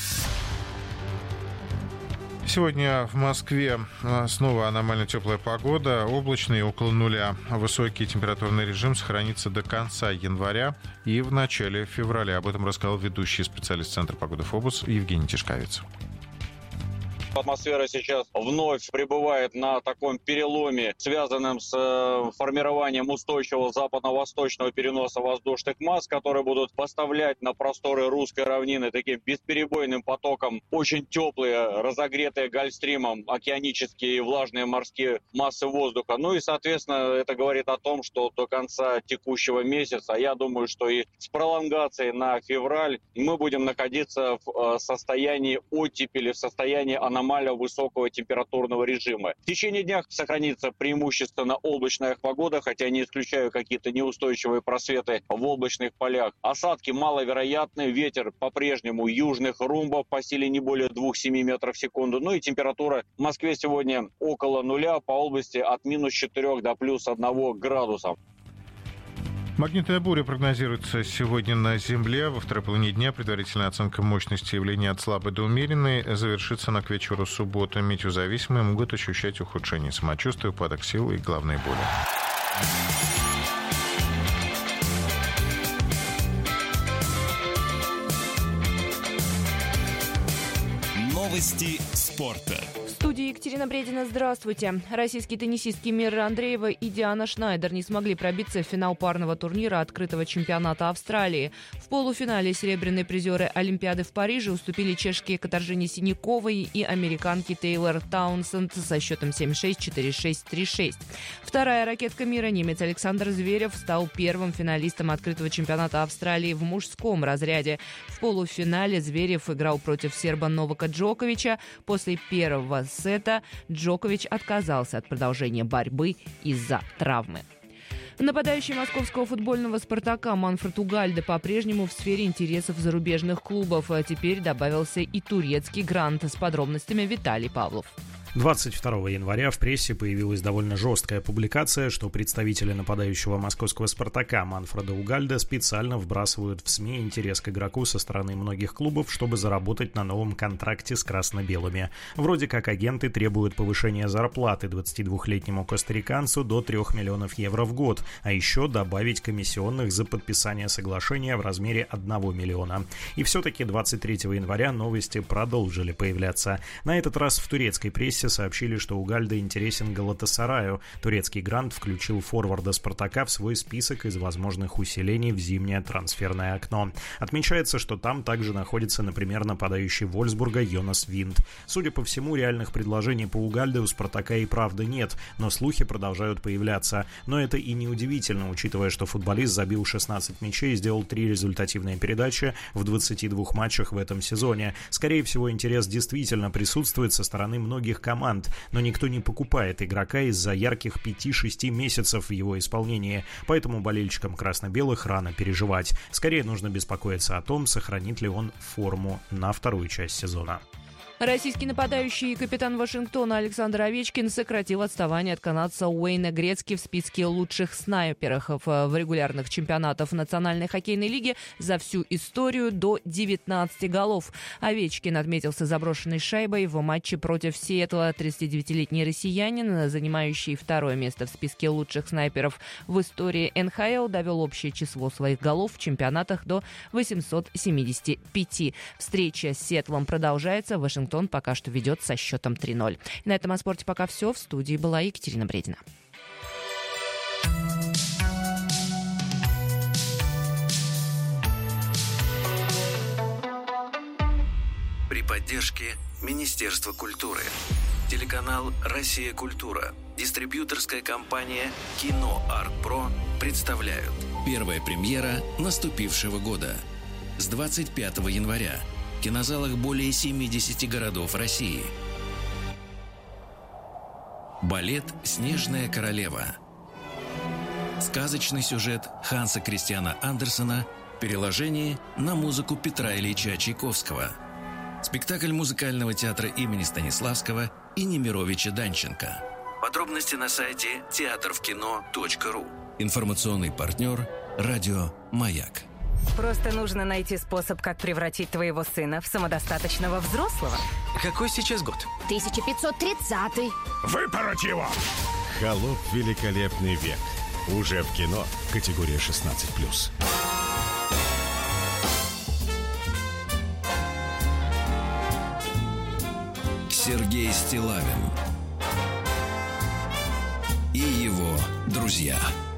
Сегодня в Москве снова аномально теплая погода, облачный, около нуля. Высокий температурный режим сохранится до конца января и в начале февраля. Об этом рассказал ведущий специалист Центра погоды ФОБУС Евгений Тишковец. Атмосфера сейчас вновь пребывает на таком переломе, связанном с э, формированием устойчивого западно-восточного переноса воздушных масс, которые будут поставлять на просторы русской равнины таким бесперебойным потоком очень теплые, разогретые гольфстримом океанические и влажные морские массы воздуха. Ну и, соответственно, это говорит о том, что до конца текущего месяца, я думаю, что и с пролонгацией на февраль мы будем находиться в э, состоянии оттепели, в состоянии аномального аномально высокого температурного режима. В течение дня сохранится преимущественно облачная погода, хотя не исключаю какие-то неустойчивые просветы в облачных полях. Осадки маловероятны, ветер по-прежнему южных румбов по силе не более двух-семи метров в секунду. Ну и температура в Москве сегодня около нуля, по области от минус четырех до плюс одного градуса. Магнитная буря прогнозируется сегодня на Земле. Во второй половине дня предварительная оценка мощности явления от слабой до умеренной завершится на к вечеру субботы. Метеозависимые могут ощущать ухудшение самочувствия, упадок сил и головные боли. Новости спорта. В студии студии Екатерина Бредина. Здравствуйте. Российские теннисистки Мира Андреева и Диана Шнайдер не смогли пробиться в финал парного турнира открытого чемпионата Австралии. В полуфинале серебряные призеры Олимпиады в Париже уступили чешке Катаржине Синяковой и американке Тейлор Таунсенд со счетом семь шесть, четыре шесть, три шесть. Вторая ракетка мира, немец Александр Зверев, стал первым финалистом открытого чемпионата Австралии в мужском разряде. В полуфинале Зверев играл против серба Новака Джоковича. После первого сета Джокович отказался от продолжения борьбы из-за травмы. Нападающий московского футбольного «Спартака» Манфред Угальде по-прежнему в сфере интересов зарубежных клубов. А теперь добавился и турецкий грант. С подробностями Виталий Павлов. двадцать второго января в прессе появилась довольно жесткая публикация, что представители нападающего московского «Спартака» Манфреда Угальде специально вбрасывают в СМИ интерес к игроку со стороны многих клубов, чтобы заработать на новом контракте с красно-белыми. Вроде как агенты требуют повышения зарплаты двадцатидвухлетнему костариканцу до трех миллионов евро в год, а еще добавить комиссионных за подписание соглашения в размере одного миллиона. И все-таки двадцать третьего января новости продолжили появляться. На этот раз в турецкой прессе сообщили, что Угальде интересен Галатасараю. Турецкий грант включил форварда «Спартака» в свой список из возможных усилений в зимнее трансферное окно. Отмечается, что там также находится, например, нападающий Вольсбурга Йонас Винд. Судя по всему, реальных предложений по Угальде у «Спартака» и правда нет, но слухи продолжают появляться. Но это и не удивительно, учитывая, что футболист забил шестнадцать мячей и сделал три результативные передачи в двадцати двух матчах в этом сезоне. Скорее всего, интерес действительно присутствует со стороны многих команд. команд, но никто не покупает игрока из-за ярких пяти-шести месяцев в его исполнении, поэтому болельщикам красно-белых рано переживать. Скорее нужно беспокоиться о том, сохранит ли он форму на вторую часть сезона. Российский нападающий и капитан Вашингтона Александр Овечкин сократил отставание от канадца Уэйна Грецки в списке лучших снайперов в регулярных чемпионатах Национальной хоккейной лиги за всю историю до девятнадцати голов. Овечкин отметился заброшенной шайбой в матче против Сиэтла. тридцатидевятилетний россиянин, занимающий второе место в списке лучших снайперов в истории эн ха эл, довел общее число своих голов в чемпионатах до восьмисот семидесяти пяти. Встреча с Сиэтлом продолжается. Вашингтон Он пока что ведет со счетом три ноль. На этом о спорте пока все. В студии была Екатерина Бредина. При поддержке Министерства культуры. Телеканал «Россия. Культура». Дистрибьюторская компания «Кино Арт Про» представляют. Первая премьера наступившего года. С двадцать пятого января. В кинозалах более семидесяти городов России. Балет «Снежная королева». Сказочный сюжет Ханса Кристиана Андерсена в переложении на музыку Петра Ильича Чайковского. Спектакль музыкального театра имени Станиславского и Немировича Данченко. Подробности на сайте театр в кино точка ру. Информационный партнер «Радио Маяк». Просто нужно найти способ, как превратить твоего сына в самодостаточного взрослого. Какой сейчас год? тысяча пятьсот тридцатый. Выпороть его! «Холоп. Великолепный век». Уже в кино. Категория шестнадцать плюс. Сергей Стиллавин и его друзья.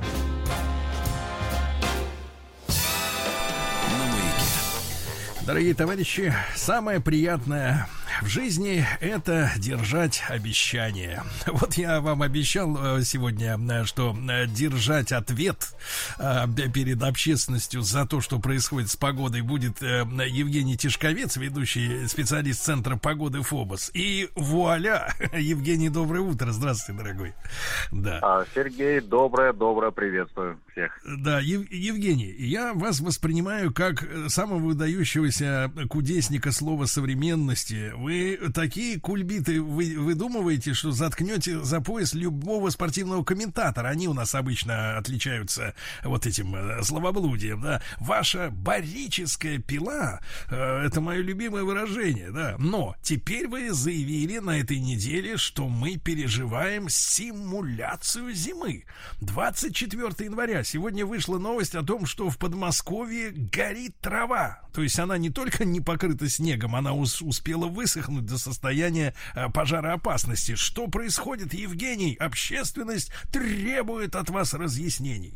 Дорогие товарищи, самое приятное в жизни — это держать обещания. Вот я вам обещал сегодня, что держать ответ перед общественностью за то, что происходит с погодой, будет Евгений Тишковец, ведущий специалист Центра погоды ФОБОС. И вуаля! Евгений, доброе утро. Здравствуйте, дорогой. Да. А, Сергей, доброе-доброе приветствую всех. Да, Ев- Евгений, я вас воспринимаю как самого выдающегося кудесника слова современности. Вы такие кульбиты вы выдумываете, что заткнете за пояс любого спортивного комментатора. Они у нас обычно отличаются вот этим э, словоблудием, да. Ваша барическая пила э, — это мое любимое выражение, да. Но теперь вы заявили на этой неделе, что мы переживаем симуляцию зимы. двадцать четвёртого января. Сегодня вышла новость о том, что в Подмосковье горит трава. То есть она не только не покрыта снегом, она ус- успела высохнуть. высохнуть до состояния э, пожароопасности. Что происходит, Евгений? Общественность требует от вас разъяснений.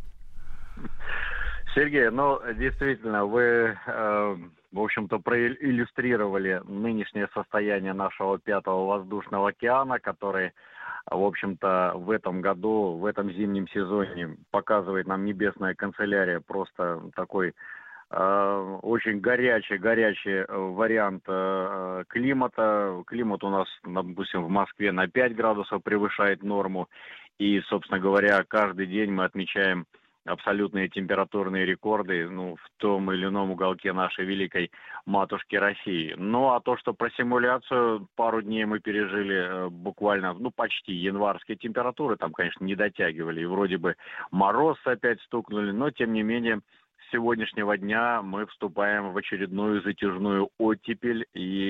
Сергей, ну, действительно, вы, э, в общем-то, проиллюстрировали нынешнее состояние нашего пятого воздушного океана, который, в общем-то, в этом году, в этом зимнем сезоне показывает нам небесная канцелярия просто такой э, очень горячий, горячий вариант э, климата. Климат у нас, допустим, в Москве на пять градусов превышает норму. И, собственно говоря, каждый день мы отмечаем абсолютные температурные рекорды, ну, в том или ином уголке нашей великой матушки России. Ну, а то, что про симуляцию пару дней мы пережили э, буквально, ну, почти январские температуры, там, конечно, не дотягивали, и вроде бы мороз опять стукнули, но, тем не менее, с сегодняшнего дня мы вступаем в очередную затяжную оттепель,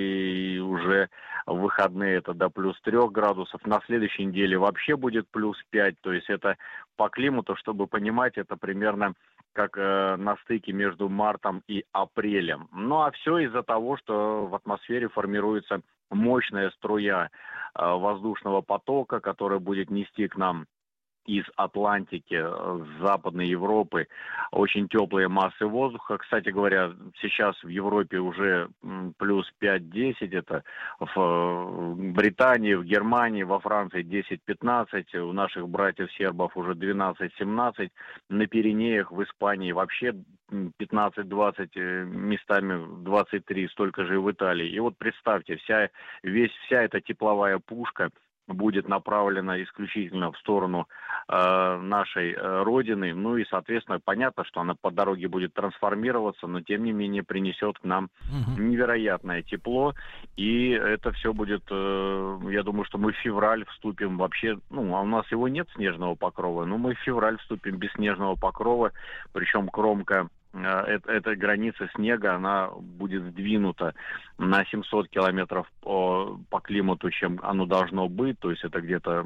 и уже в выходные это до плюс трех градусов. На следующей неделе вообще будет плюс пять, то есть это по климату, чтобы понимать, это примерно как э, на стыке между мартом и апрелем. Ну а все из-за того, что в атмосфере формируется мощная струя э, воздушного потока, которая будет нести к нам из Атлантики, с Западной Европы, очень теплые массы воздуха. Кстати говоря, сейчас в Европе уже плюс пять-десять, это в Британии, в Германии, во Франции десять-пятнадцать, у наших братьев-сербов уже двенадцать-семнадцать, на Пиренеях в Испании вообще пятнадцать-двадцать, местами двадцать три, столько же и в Италии. И вот представьте, вся, весь, вся эта тепловая пушка будет направлена исключительно в сторону э, нашей э, Родины. Ну и, соответственно, понятно, что она по дороге будет трансформироваться, но, тем не менее, принесет к нам угу. невероятное тепло. И это все будет, э, я думаю, что мы в февраль вступим вообще, ну, а у нас его нет, снежного покрова, но мы в февраль вступим без снежного покрова, причем кромка эта граница снега, она будет сдвинута на семьсот километров по, по климату, чем оно должно быть. То есть это где-то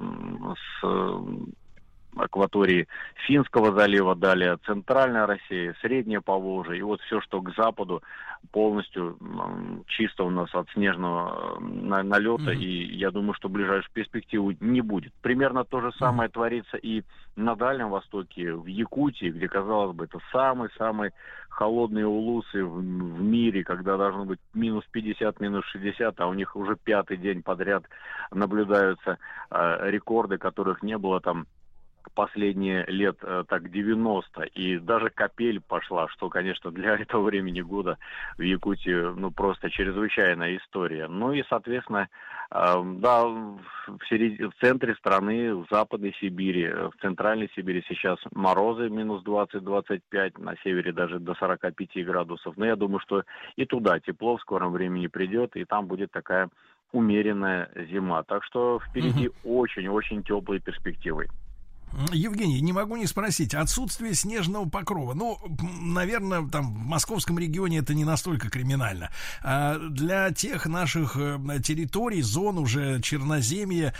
с акватории Финского залива, далее центральная Россия, средняя Поволжье, и вот все, что к западу, полностью чисто у нас от снежного налета, mm-hmm. и я думаю, что в ближайшую перспективу не будет. Примерно то же самое mm-hmm. творится и на Дальнем Востоке, в Якутии, где, казалось бы, это самые-самые холодные улусы в, в мире, когда должно быть минус пятьдесят, минус шестьдесят, а у них уже пятый день подряд наблюдаются э, рекорды, которых не было там последние лет э, так девяносто, и даже капель пошла, что, конечно, для этого времени года в Якутии, ну, просто чрезвычайная история. Ну и, соответственно, э, да, в, серед... в центре страны, в Западной Сибири, в Центральной Сибири сейчас морозы минус двадцать-двадцать пять, на севере даже до сорок пять градусов. Но я думаю, что и туда тепло в скором времени придет, и там будет такая умеренная зима. Так что впереди очень-очень угу. теплые перспективы. Евгений, не могу не спросить, отсутствие снежного покрова, ну, наверное, там в московском регионе это не настолько криминально. А для тех наших территорий, зон уже Черноземья,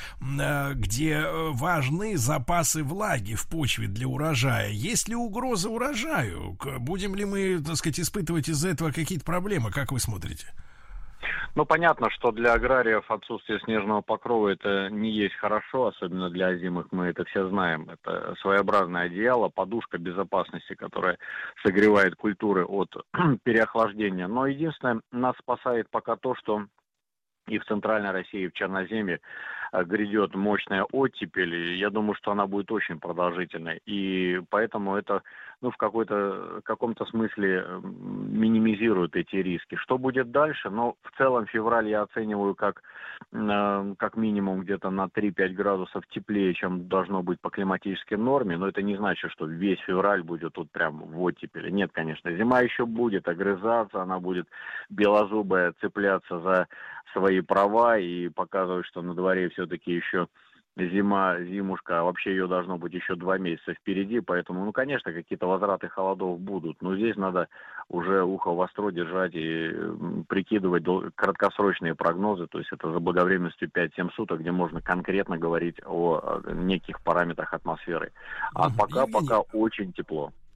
где важны запасы влаги в почве для урожая, есть ли угроза урожаю? Будем ли мы, так сказать, испытывать из-за этого какие-то проблемы? Как вы смотрите? Ну, понятно, что для аграриев отсутствие снежного покрова это не есть хорошо, особенно для озимых, мы это все знаем. Это своеобразное одеяло, подушка безопасности, которая согревает культуры от переохлаждения. Но единственное, нас спасает пока то, что и в Центральной России, и в Черноземье грядет мощная оттепель, и я думаю, что она будет очень продолжительной, и поэтому это, ну, в какой-то, в каком-то смысле минимизирует эти риски. Что будет дальше? Ну, в целом февраль я оцениваю как, э, как минимум где-то на три-пять градусов теплее, чем должно быть по климатической норме, но это не значит, что весь февраль будет тут прям в оттепели. Нет, конечно, зима еще будет огрызаться, она будет белозубая цепляться за свои права и показывать, что на дворе все-таки еще зима, зимушка, а вообще ее должно быть еще два месяца впереди, поэтому, ну, конечно, какие-то возвраты холодов будут, но здесь надо уже ухо востро держать и прикидывать краткосрочные прогнозы, то есть это заблаговременностью пять-семь суток, где можно конкретно говорить о неких параметрах атмосферы. А пока, Евгений, пока очень тепло.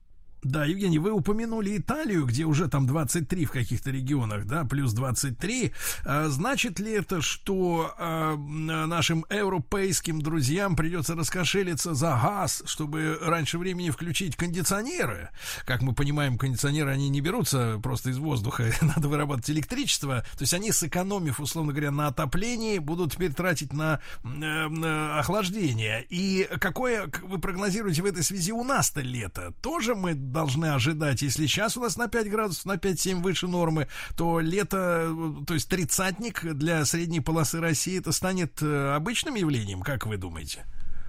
Да, Евгений, вы упомянули Италию, где уже там двадцать три в каких-то регионах, да, плюс двадцать три. А, значит ли это, что а, нашим европейским друзьям придется раскошелиться за газ, чтобы раньше времени включить кондиционеры? Как мы понимаем, кондиционеры, они не берутся просто из воздуха, надо вырабатывать электричество. То есть они, сэкономив, условно говоря, на отоплении, будут теперь тратить на, на охлаждение. И какое вы прогнозируете в этой связи у нас-то лето? Тоже мы должны ожидать, если сейчас у нас на пять градусов, на пять-семь выше нормы, то лето, то есть тридцатник для средней полосы России, это станет обычным явлением, как вы думаете?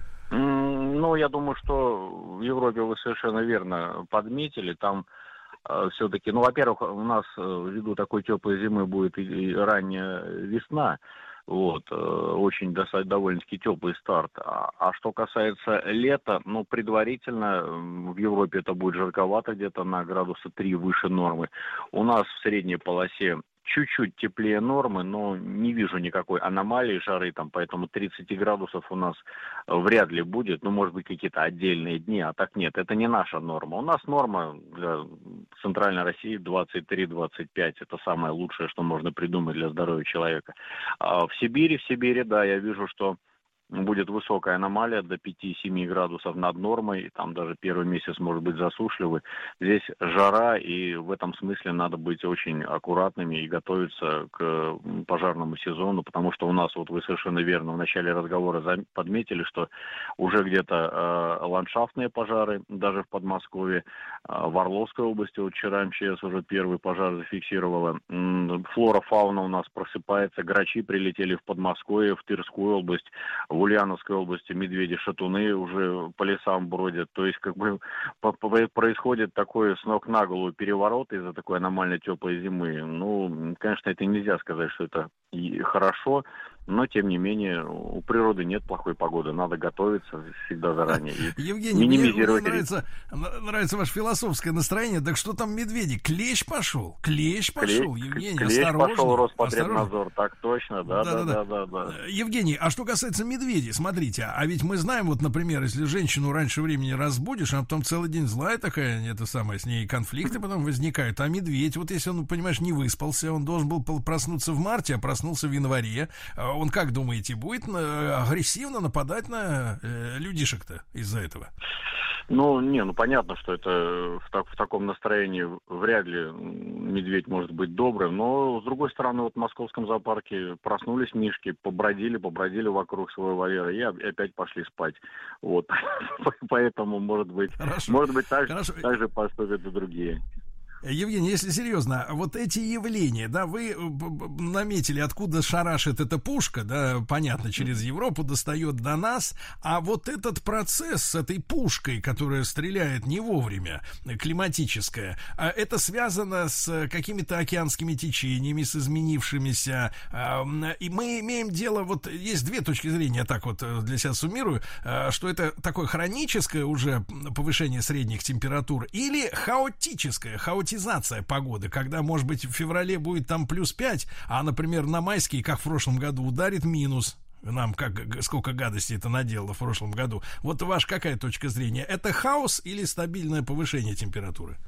Ну, я думаю, что в Европе вы совершенно верно подметили, там э, все-таки, ну, во-первых, у нас э, ввиду такой теплой зимы будет и, и ранняя весна. Вот, очень достаточно довольно-таки теплый старт. А, а что касается лета, ну, предварительно в Европе это будет жарковато, где-то на градуса три выше нормы. У нас в средней полосе чуть-чуть теплее нормы, но не вижу никакой аномалии жары, там, поэтому тридцать градусов у нас вряд ли будет, ну, может быть, какие-то отдельные дни, а так нет, это не наша норма. У нас норма для Центральной России двадцать три - двадцать пять, это самое лучшее, что можно придумать для здоровья человека. А в Сибири, в Сибири, да, я вижу, что будет высокая аномалия до пяти-семи градусов над нормой, и там даже первый месяц может быть засушливый. Здесь жара, и в этом смысле надо быть очень аккуратными и готовиться к пожарному сезону, потому что у нас, вот вы совершенно верно в начале разговора подметили, что уже где-то э, ландшафтные пожары, даже в Подмосковье, э, в Орловской области, вот вчера эм че эс уже первый пожар зафиксировала. Флора, фауна у нас просыпается, грачи прилетели в Подмосковье, в Тверскую область, в Ульяновской области медведи, шатуны уже по лесам бродят. То есть как бы происходит такой с ног на голову переворот из-за такой аномально теплой зимы. Ну, конечно, это нельзя сказать, что это и хорошо, но, тем не менее, у природы нет плохой погоды. Надо готовиться всегда заранее. И Евгений, минимизировать мне, мне нравится, нравится ваше философское настроение. Так что там медведи? Клещ пошел? Клещ пошел, Клещ, Евгений, клещ осторожно. пошел, Роспотребнадзор, так точно, да, да, да, да, да, да. Евгений, а что касается медведей, смотрите, а ведь мы знаем, вот, например, если женщину раньше времени разбудишь, она потом целый день злая такая, это самое, с ней конфликты потом возникают. А медведь, вот если он, понимаешь, не выспался, он должен был проснуться в марте, а проснулся в январе, он, как думаете, будет агрессивно нападать на э, людишек-то из-за этого? Ну, не, ну понятно, что это в, так, в таком настроении вряд ли медведь может быть добрым, но, с другой стороны, вот в московском зоопарке проснулись мишки, побродили, побродили вокруг своего вольера и опять пошли спать. Вот. Поэтому, может быть, может быть, так, так же поступят и другие. Евгений, если серьезно, вот эти явления, да, вы наметили, откуда шарашит эта пушка, да, понятно, через Европу достает до нас, а вот этот процесс с этой пушкой, которая стреляет не вовремя, климатическая, это связано с какими-то океанскими течениями, с изменившимися, и мы имеем дело, вот есть две точки зрения, так вот для себя суммирую, что это такое хроническое уже повышение средних температур или хаотическое, хаотизация погоды, когда, может быть, в феврале будет там плюс пять, а, например, на майские, как в прошлом году, ударит минус. Нам как, сколько гадостей это наделало в прошлом году. Вот ваша какая точка зрения? Это хаос или стабильное повышение температуры?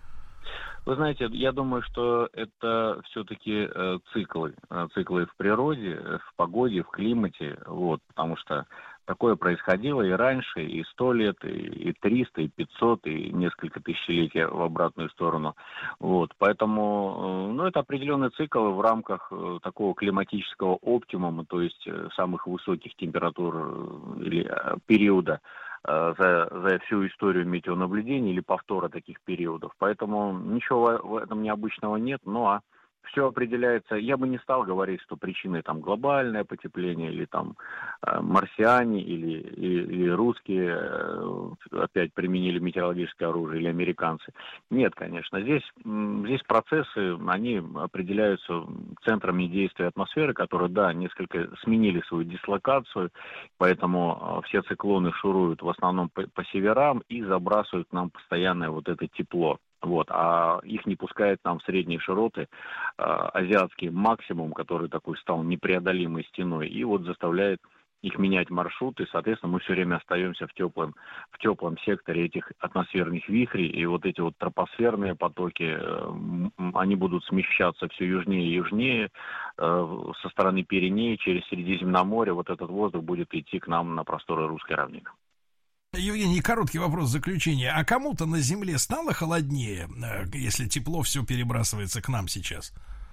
Вы знаете, я думаю, что это все-таки э, циклы. Циклы в природе, в погоде, в климате. Вот, потому что такое происходило и раньше, и сто лет, и триста, и пятьсот, и несколько тысячелетий в обратную сторону. Вот, поэтому, ну, это определенный цикл в рамках такого климатического оптимума, то есть самых высоких температур или периода за, за всю историю метеонаблюдений или повтора таких периодов. Поэтому ничего в этом необычного нет, ну а все определяется. Я бы не стал говорить, что причиной там глобальное потепление, или там э, марсиане, или, или, или русские э, опять применили метеорологическое оружие, или американцы. Нет, конечно. Здесь, здесь процессы, они определяются центрами действия атмосферы, которые, да, несколько сменили свою дислокацию, поэтому э, все циклоны шуруют в основном по, по северам и забрасывают нам постоянное вот это тепло. Вот, а их не пускает нам в средние широты э, азиатский максимум, который такой стал непреодолимой стеной, и вот заставляет их менять маршруты, соответственно, мы все время остаемся в теплом, в теплом секторе этих атмосферных вихрей, и вот эти вот тропосферные потоки, они будут смещаться все южнее и южнее, со стороны Пиренеи, через Средиземноморье, вот этот воздух будет идти к нам на просторы русской равнины. Евгений, короткий вопрос в заключение. А кому-то на Земле стало холоднее, если тепло все перебрасывается к нам сейчас?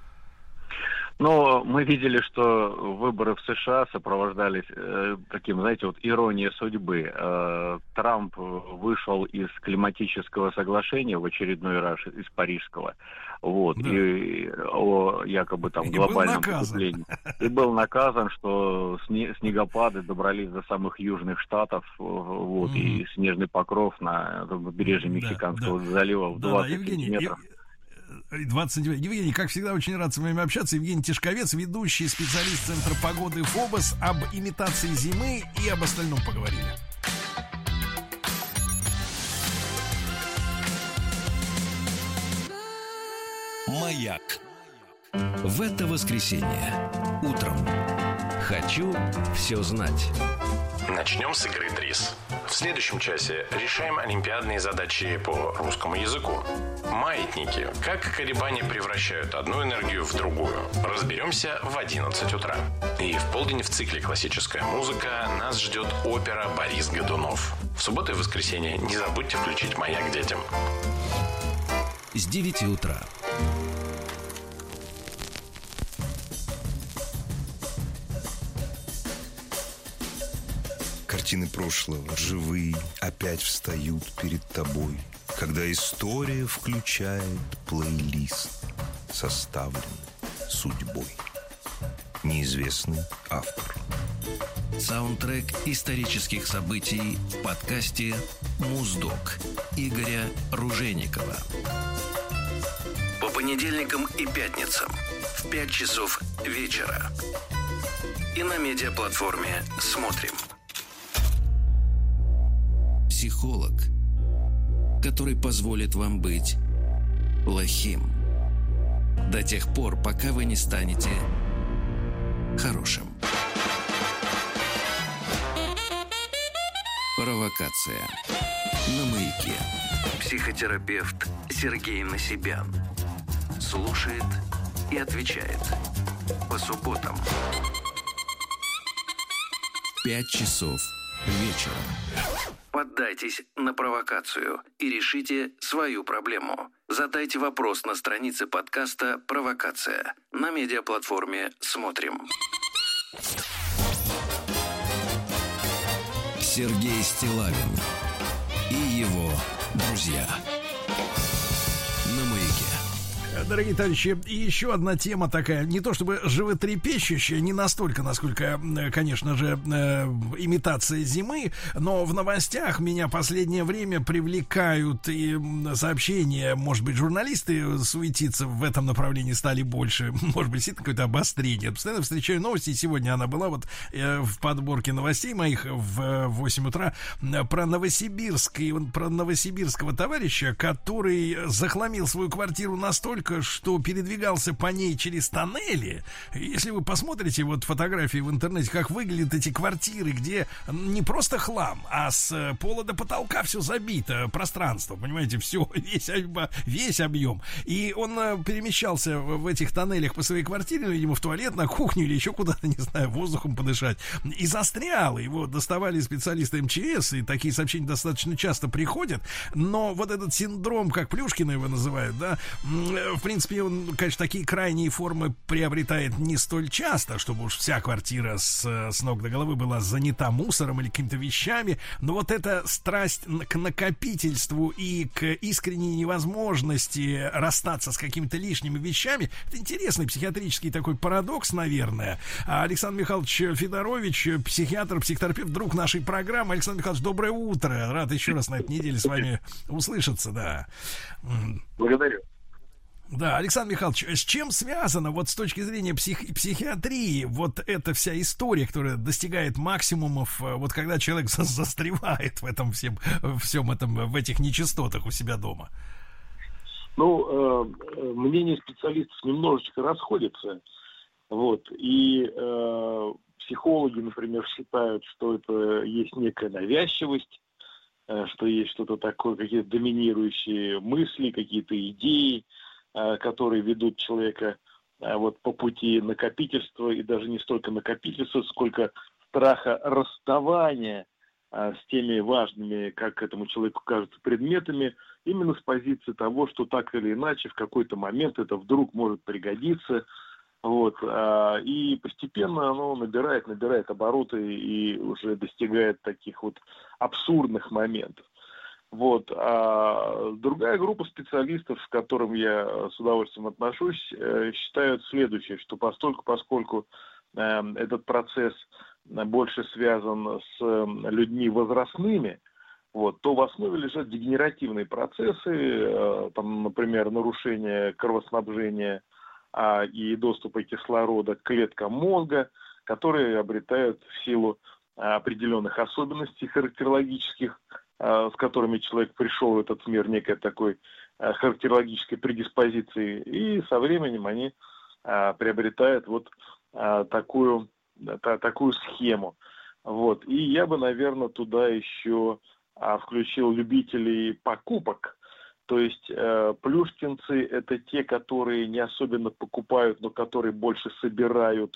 Но мы видели, что выборы в США сопровождались э, таким, знаете, вот иронией судьбы. Э, Трамп вышел из климатического соглашения в очередной раз, из парижского, вот, да. и о якобы там глобальном потеплении. И был наказан, что сне, снегопады добрались до самых южных штатов, вот, mm-hmm. и снежный покров на побережье Мексиканского да, да. залива в двадцать да, да, сантиметров. двадцать девять. Евгений, как всегда, очень рад с вами общаться. Евгений Тишковец, ведущий специалист Центра погоды ФОБОС. Об имитации зимы и об остальном поговорили. Маяк. В это воскресенье утром хочу все знать. Начнем с игры ТРИС. В следующем часе решаем олимпиадные задачи по русскому языку. Маятники. Как колебания превращают одну энергию в другую. Разберемся в одиннадцать утра. И в полдень в цикле «Классическая музыка» нас ждет опера «Борис Годунов». В субботу и воскресенье не забудьте включить «Маяк» детям. С девяти утра. Картины прошлого, живые, опять встают перед тобой, когда история включает плейлист, составленный судьбой. Неизвестный автор. Саундтрек исторических событий в подкасте «Муздок» Игоря Ружейникова. По понедельникам и пятницам в пять часов вечера. И на медиаплатформе «Смотрим». Психолог, который позволит вам быть плохим до тех пор, пока вы не станете хорошим. Провокация на Маяке. Психотерапевт Сергей Насибян слушает и отвечает по субботам. Пять часов вечера. Поддайтесь на провокацию и решите свою проблему. Задайте вопрос на странице подкаста «Провокация» на медиаплатформе «Смотрим». Сергей Стиллавин и его друзья на Маяке. Дорогие товарищи, и еще одна тема такая, не то чтобы животрепещущая, не настолько, насколько, конечно же, имитация зимы, но в новостях меня последнее время привлекают и сообщения, может быть, журналисты суетиться в этом направлении стали больше, может быть, действительно какое-то обострение. Постоянно встречаю новости, и сегодня она была вот в подборке новостей моих в восемь утра про Новосибирск, и про новосибирского товарища, который захламил свою квартиру настолько, что передвигался по ней через тоннели. Если вы посмотрите вот фотографии в интернете, как выглядят эти квартиры, где не просто хлам, а с пола до потолка все забито, пространство, понимаете, все, весь, весь объем. И он перемещался в этих тоннелях по своей квартире, видимо, в туалет, на кухню или еще куда-то, не знаю, воздухом подышать. И застрял. Его доставали специалисты эм че эс, и такие сообщения достаточно часто приходят. Но вот этот синдром, как Плюшкина его называют, да, в принципе, он, конечно, такие крайние формы приобретает не столь часто, чтобы уж вся квартира с, с ног до головы была занята мусором или какими-то вещами, но вот эта страсть к накопительству и к искренней невозможности расстаться с какими-то лишними вещами, это интересный психиатрический такой парадокс, наверное. А Александр Михайлович Федорович, психиатр, психотерапевт, друг нашей программы. Александр Михайлович, доброе утро. Рад еще раз на этой неделе с вами услышаться, да. Благодарю. Да, Александр Михайлович, с чем связано вот с точки зрения псих, психиатрии вот эта вся история, которая достигает максимумов, вот когда человек застревает в этом всем, всем этом, в этих нечистотах у себя дома? Ну, э, мнения специалистов немножечко расходятся, вот, и э, Психологи, например, считают, что это есть некая навязчивость, что есть что-то такое, какие-то доминирующие мысли, какие-то идеи, которые ведут человека вот по пути накопительства, и даже не столько накопительства, сколько страха расставания с теми важными, как этому человеку кажется, предметами, именно с позиции того, что так или иначе в какой-то момент это вдруг может пригодиться. Вот, и постепенно оно набирает, набирает обороты и уже достигает таких вот абсурдных моментов. Вот. А другая группа специалистов, к которым я с удовольствием отношусь, считают следующее, что постольку, поскольку этот процесс больше связан с людьми возрастными, вот, то в основе лежат дегенеративные процессы, там, например, нарушение кровоснабжения а, и доступа кислорода к клеткам мозга, которые обретают в силу определенных особенностей характерологических, а, с которыми человек пришел в этот мир, некой такой а, характерологической предиспозиции, и со временем они а, приобретают вот а, такую, та, такую схему. Вот. И я бы, наверное, туда еще а, включил любителей покупок. То есть э, плюшкинцы – это те, которые не особенно покупают, но которые больше собирают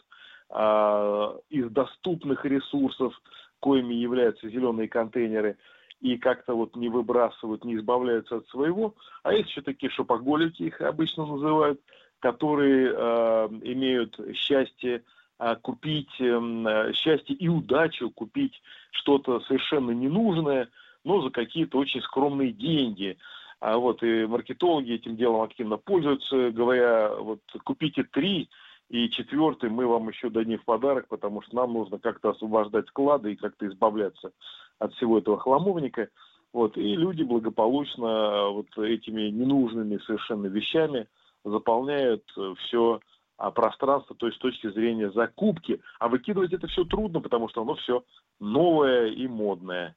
э, из доступных ресурсов, коими являются зеленые контейнеры, и как-то вот не выбрасывают, не избавляются от своего. А есть еще такие шопоголики, их обычно называют, которые э, имеют счастье э, купить, э, счастье и удачу купить что-то совершенно ненужное, но за какие-то очень скромные деньги. А вот и маркетологи этим делом активно пользуются, говоря, вот купите три, и четвертый мы вам еще дадим в подарок, потому что нам нужно как-то освобождать склады и как-то избавляться от всего этого хламовника. Вот, и люди благополучно вот этими ненужными совершенно вещами заполняют все пространство, то есть с точки зрения закупки. А выкидывать это все трудно, потому что оно все новое и модное.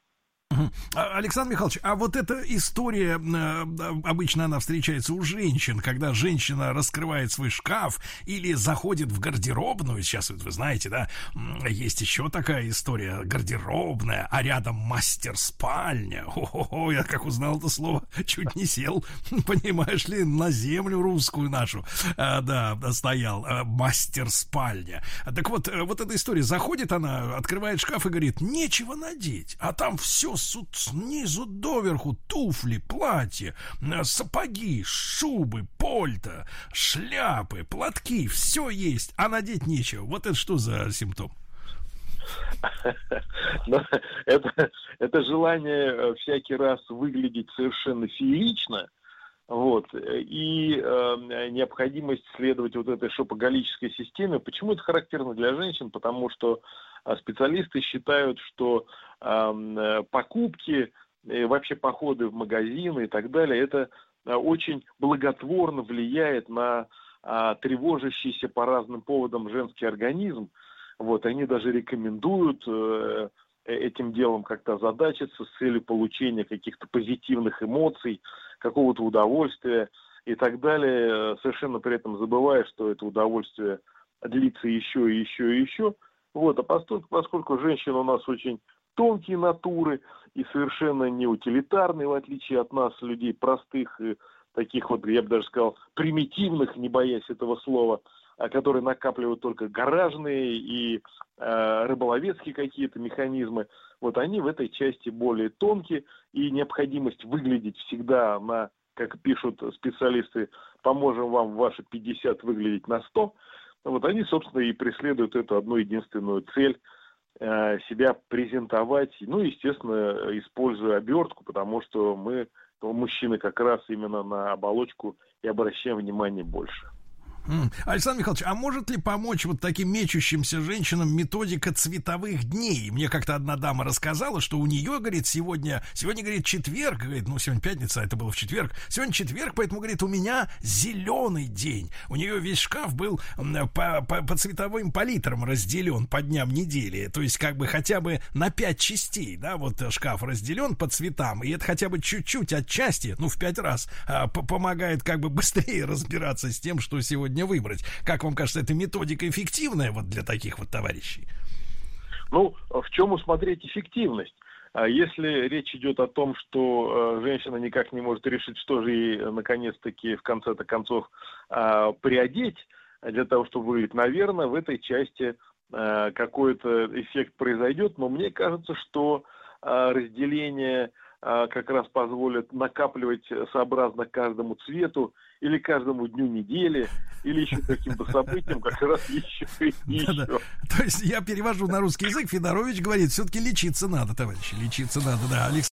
Александр Михайлович, а вот эта история, обычно она встречается у женщин, когда женщина раскрывает свой шкаф или заходит в гардеробную, сейчас вы знаете, да, есть еще такая история, гардеробная, а рядом мастер-спальня. О-хо-хо, я как узнал это слово, чуть не сел, понимаешь ли, на землю русскую нашу, а, да, стоял, а, мастер-спальня. Так вот, вот эта история, заходит она, открывает шкаф и говорит, нечего надеть, а там все снизу доверху, туфли, платья, сапоги, шубы, пальто, шляпы, платки, все есть, а надеть нечего. Вот это что за симптом? это, это желание всякий раз выглядеть совершенно феерично, вот, и э, необходимость следовать вот этой шопоголической системе. Почему это характерно для женщин? Потому что специалисты считают, что э, покупки, э, вообще походы в магазины и так далее, это э, очень благотворно влияет на э, тревожащийся по разным поводам женский организм. Вот, они даже рекомендуют э, этим делом как-то озадачиться с целью получения каких-то позитивных эмоций, какого-то удовольствия и так далее, совершенно при этом забывая, что это удовольствие длится еще и еще и еще. Вот, а поскольку, поскольку женщины у нас очень тонкие натуры и совершенно не утилитарные, в отличие от нас, людей простых и таких вот, я бы даже сказал, примитивных, не боясь этого слова, которые накапливают только гаражные и э, рыболовецкие какие-то механизмы, вот они в этой части более тонкие, и необходимость выглядеть всегда на, как пишут специалисты, поможем вам в ваши пятьдесят выглядеть на сто, вот они, собственно, и преследуют эту одну единственную цель э, себя презентовать, ну, естественно, используя обертку, потому что мы, мужчины, как раз именно на оболочку и обращаем внимание больше. Александр Михайлович, а может ли помочь вот таким мечущимся женщинам методика цветовых дней? Мне как-то одна дама рассказала, что у нее, говорит, сегодня, сегодня, говорит, четверг, говорит, ну, сегодня пятница, а это было в четверг, сегодня четверг, поэтому, говорит, у меня зеленый день. У нее весь шкаф был по, по, по цветовым палитрам разделен по дням недели, то есть как бы хотя бы на пять частей, да, вот шкаф разделен по цветам, и это хотя бы чуть-чуть отчасти, ну, в пять раз, помогает как бы быстрее разбираться с тем, что сегодня сегодня выбрать. Как вам кажется, эта методика эффективная вот для таких вот товарищей? Ну, в чем усмотреть эффективность? Если речь идет о том, что женщина никак не может решить, что же ей, наконец-таки, в конце-то концов приодеть для того, чтобы выглядеть, наверное, в этой части какой-то эффект произойдет, но мне кажется, что разделение как раз позволит накапливать сообразно каждому цвету или каждому дню недели, или еще каким-то событиям, как раз еще и еще. То есть я перевожу на русский язык, Федорович говорит, все-таки лечиться надо, товарищи, лечиться надо, да.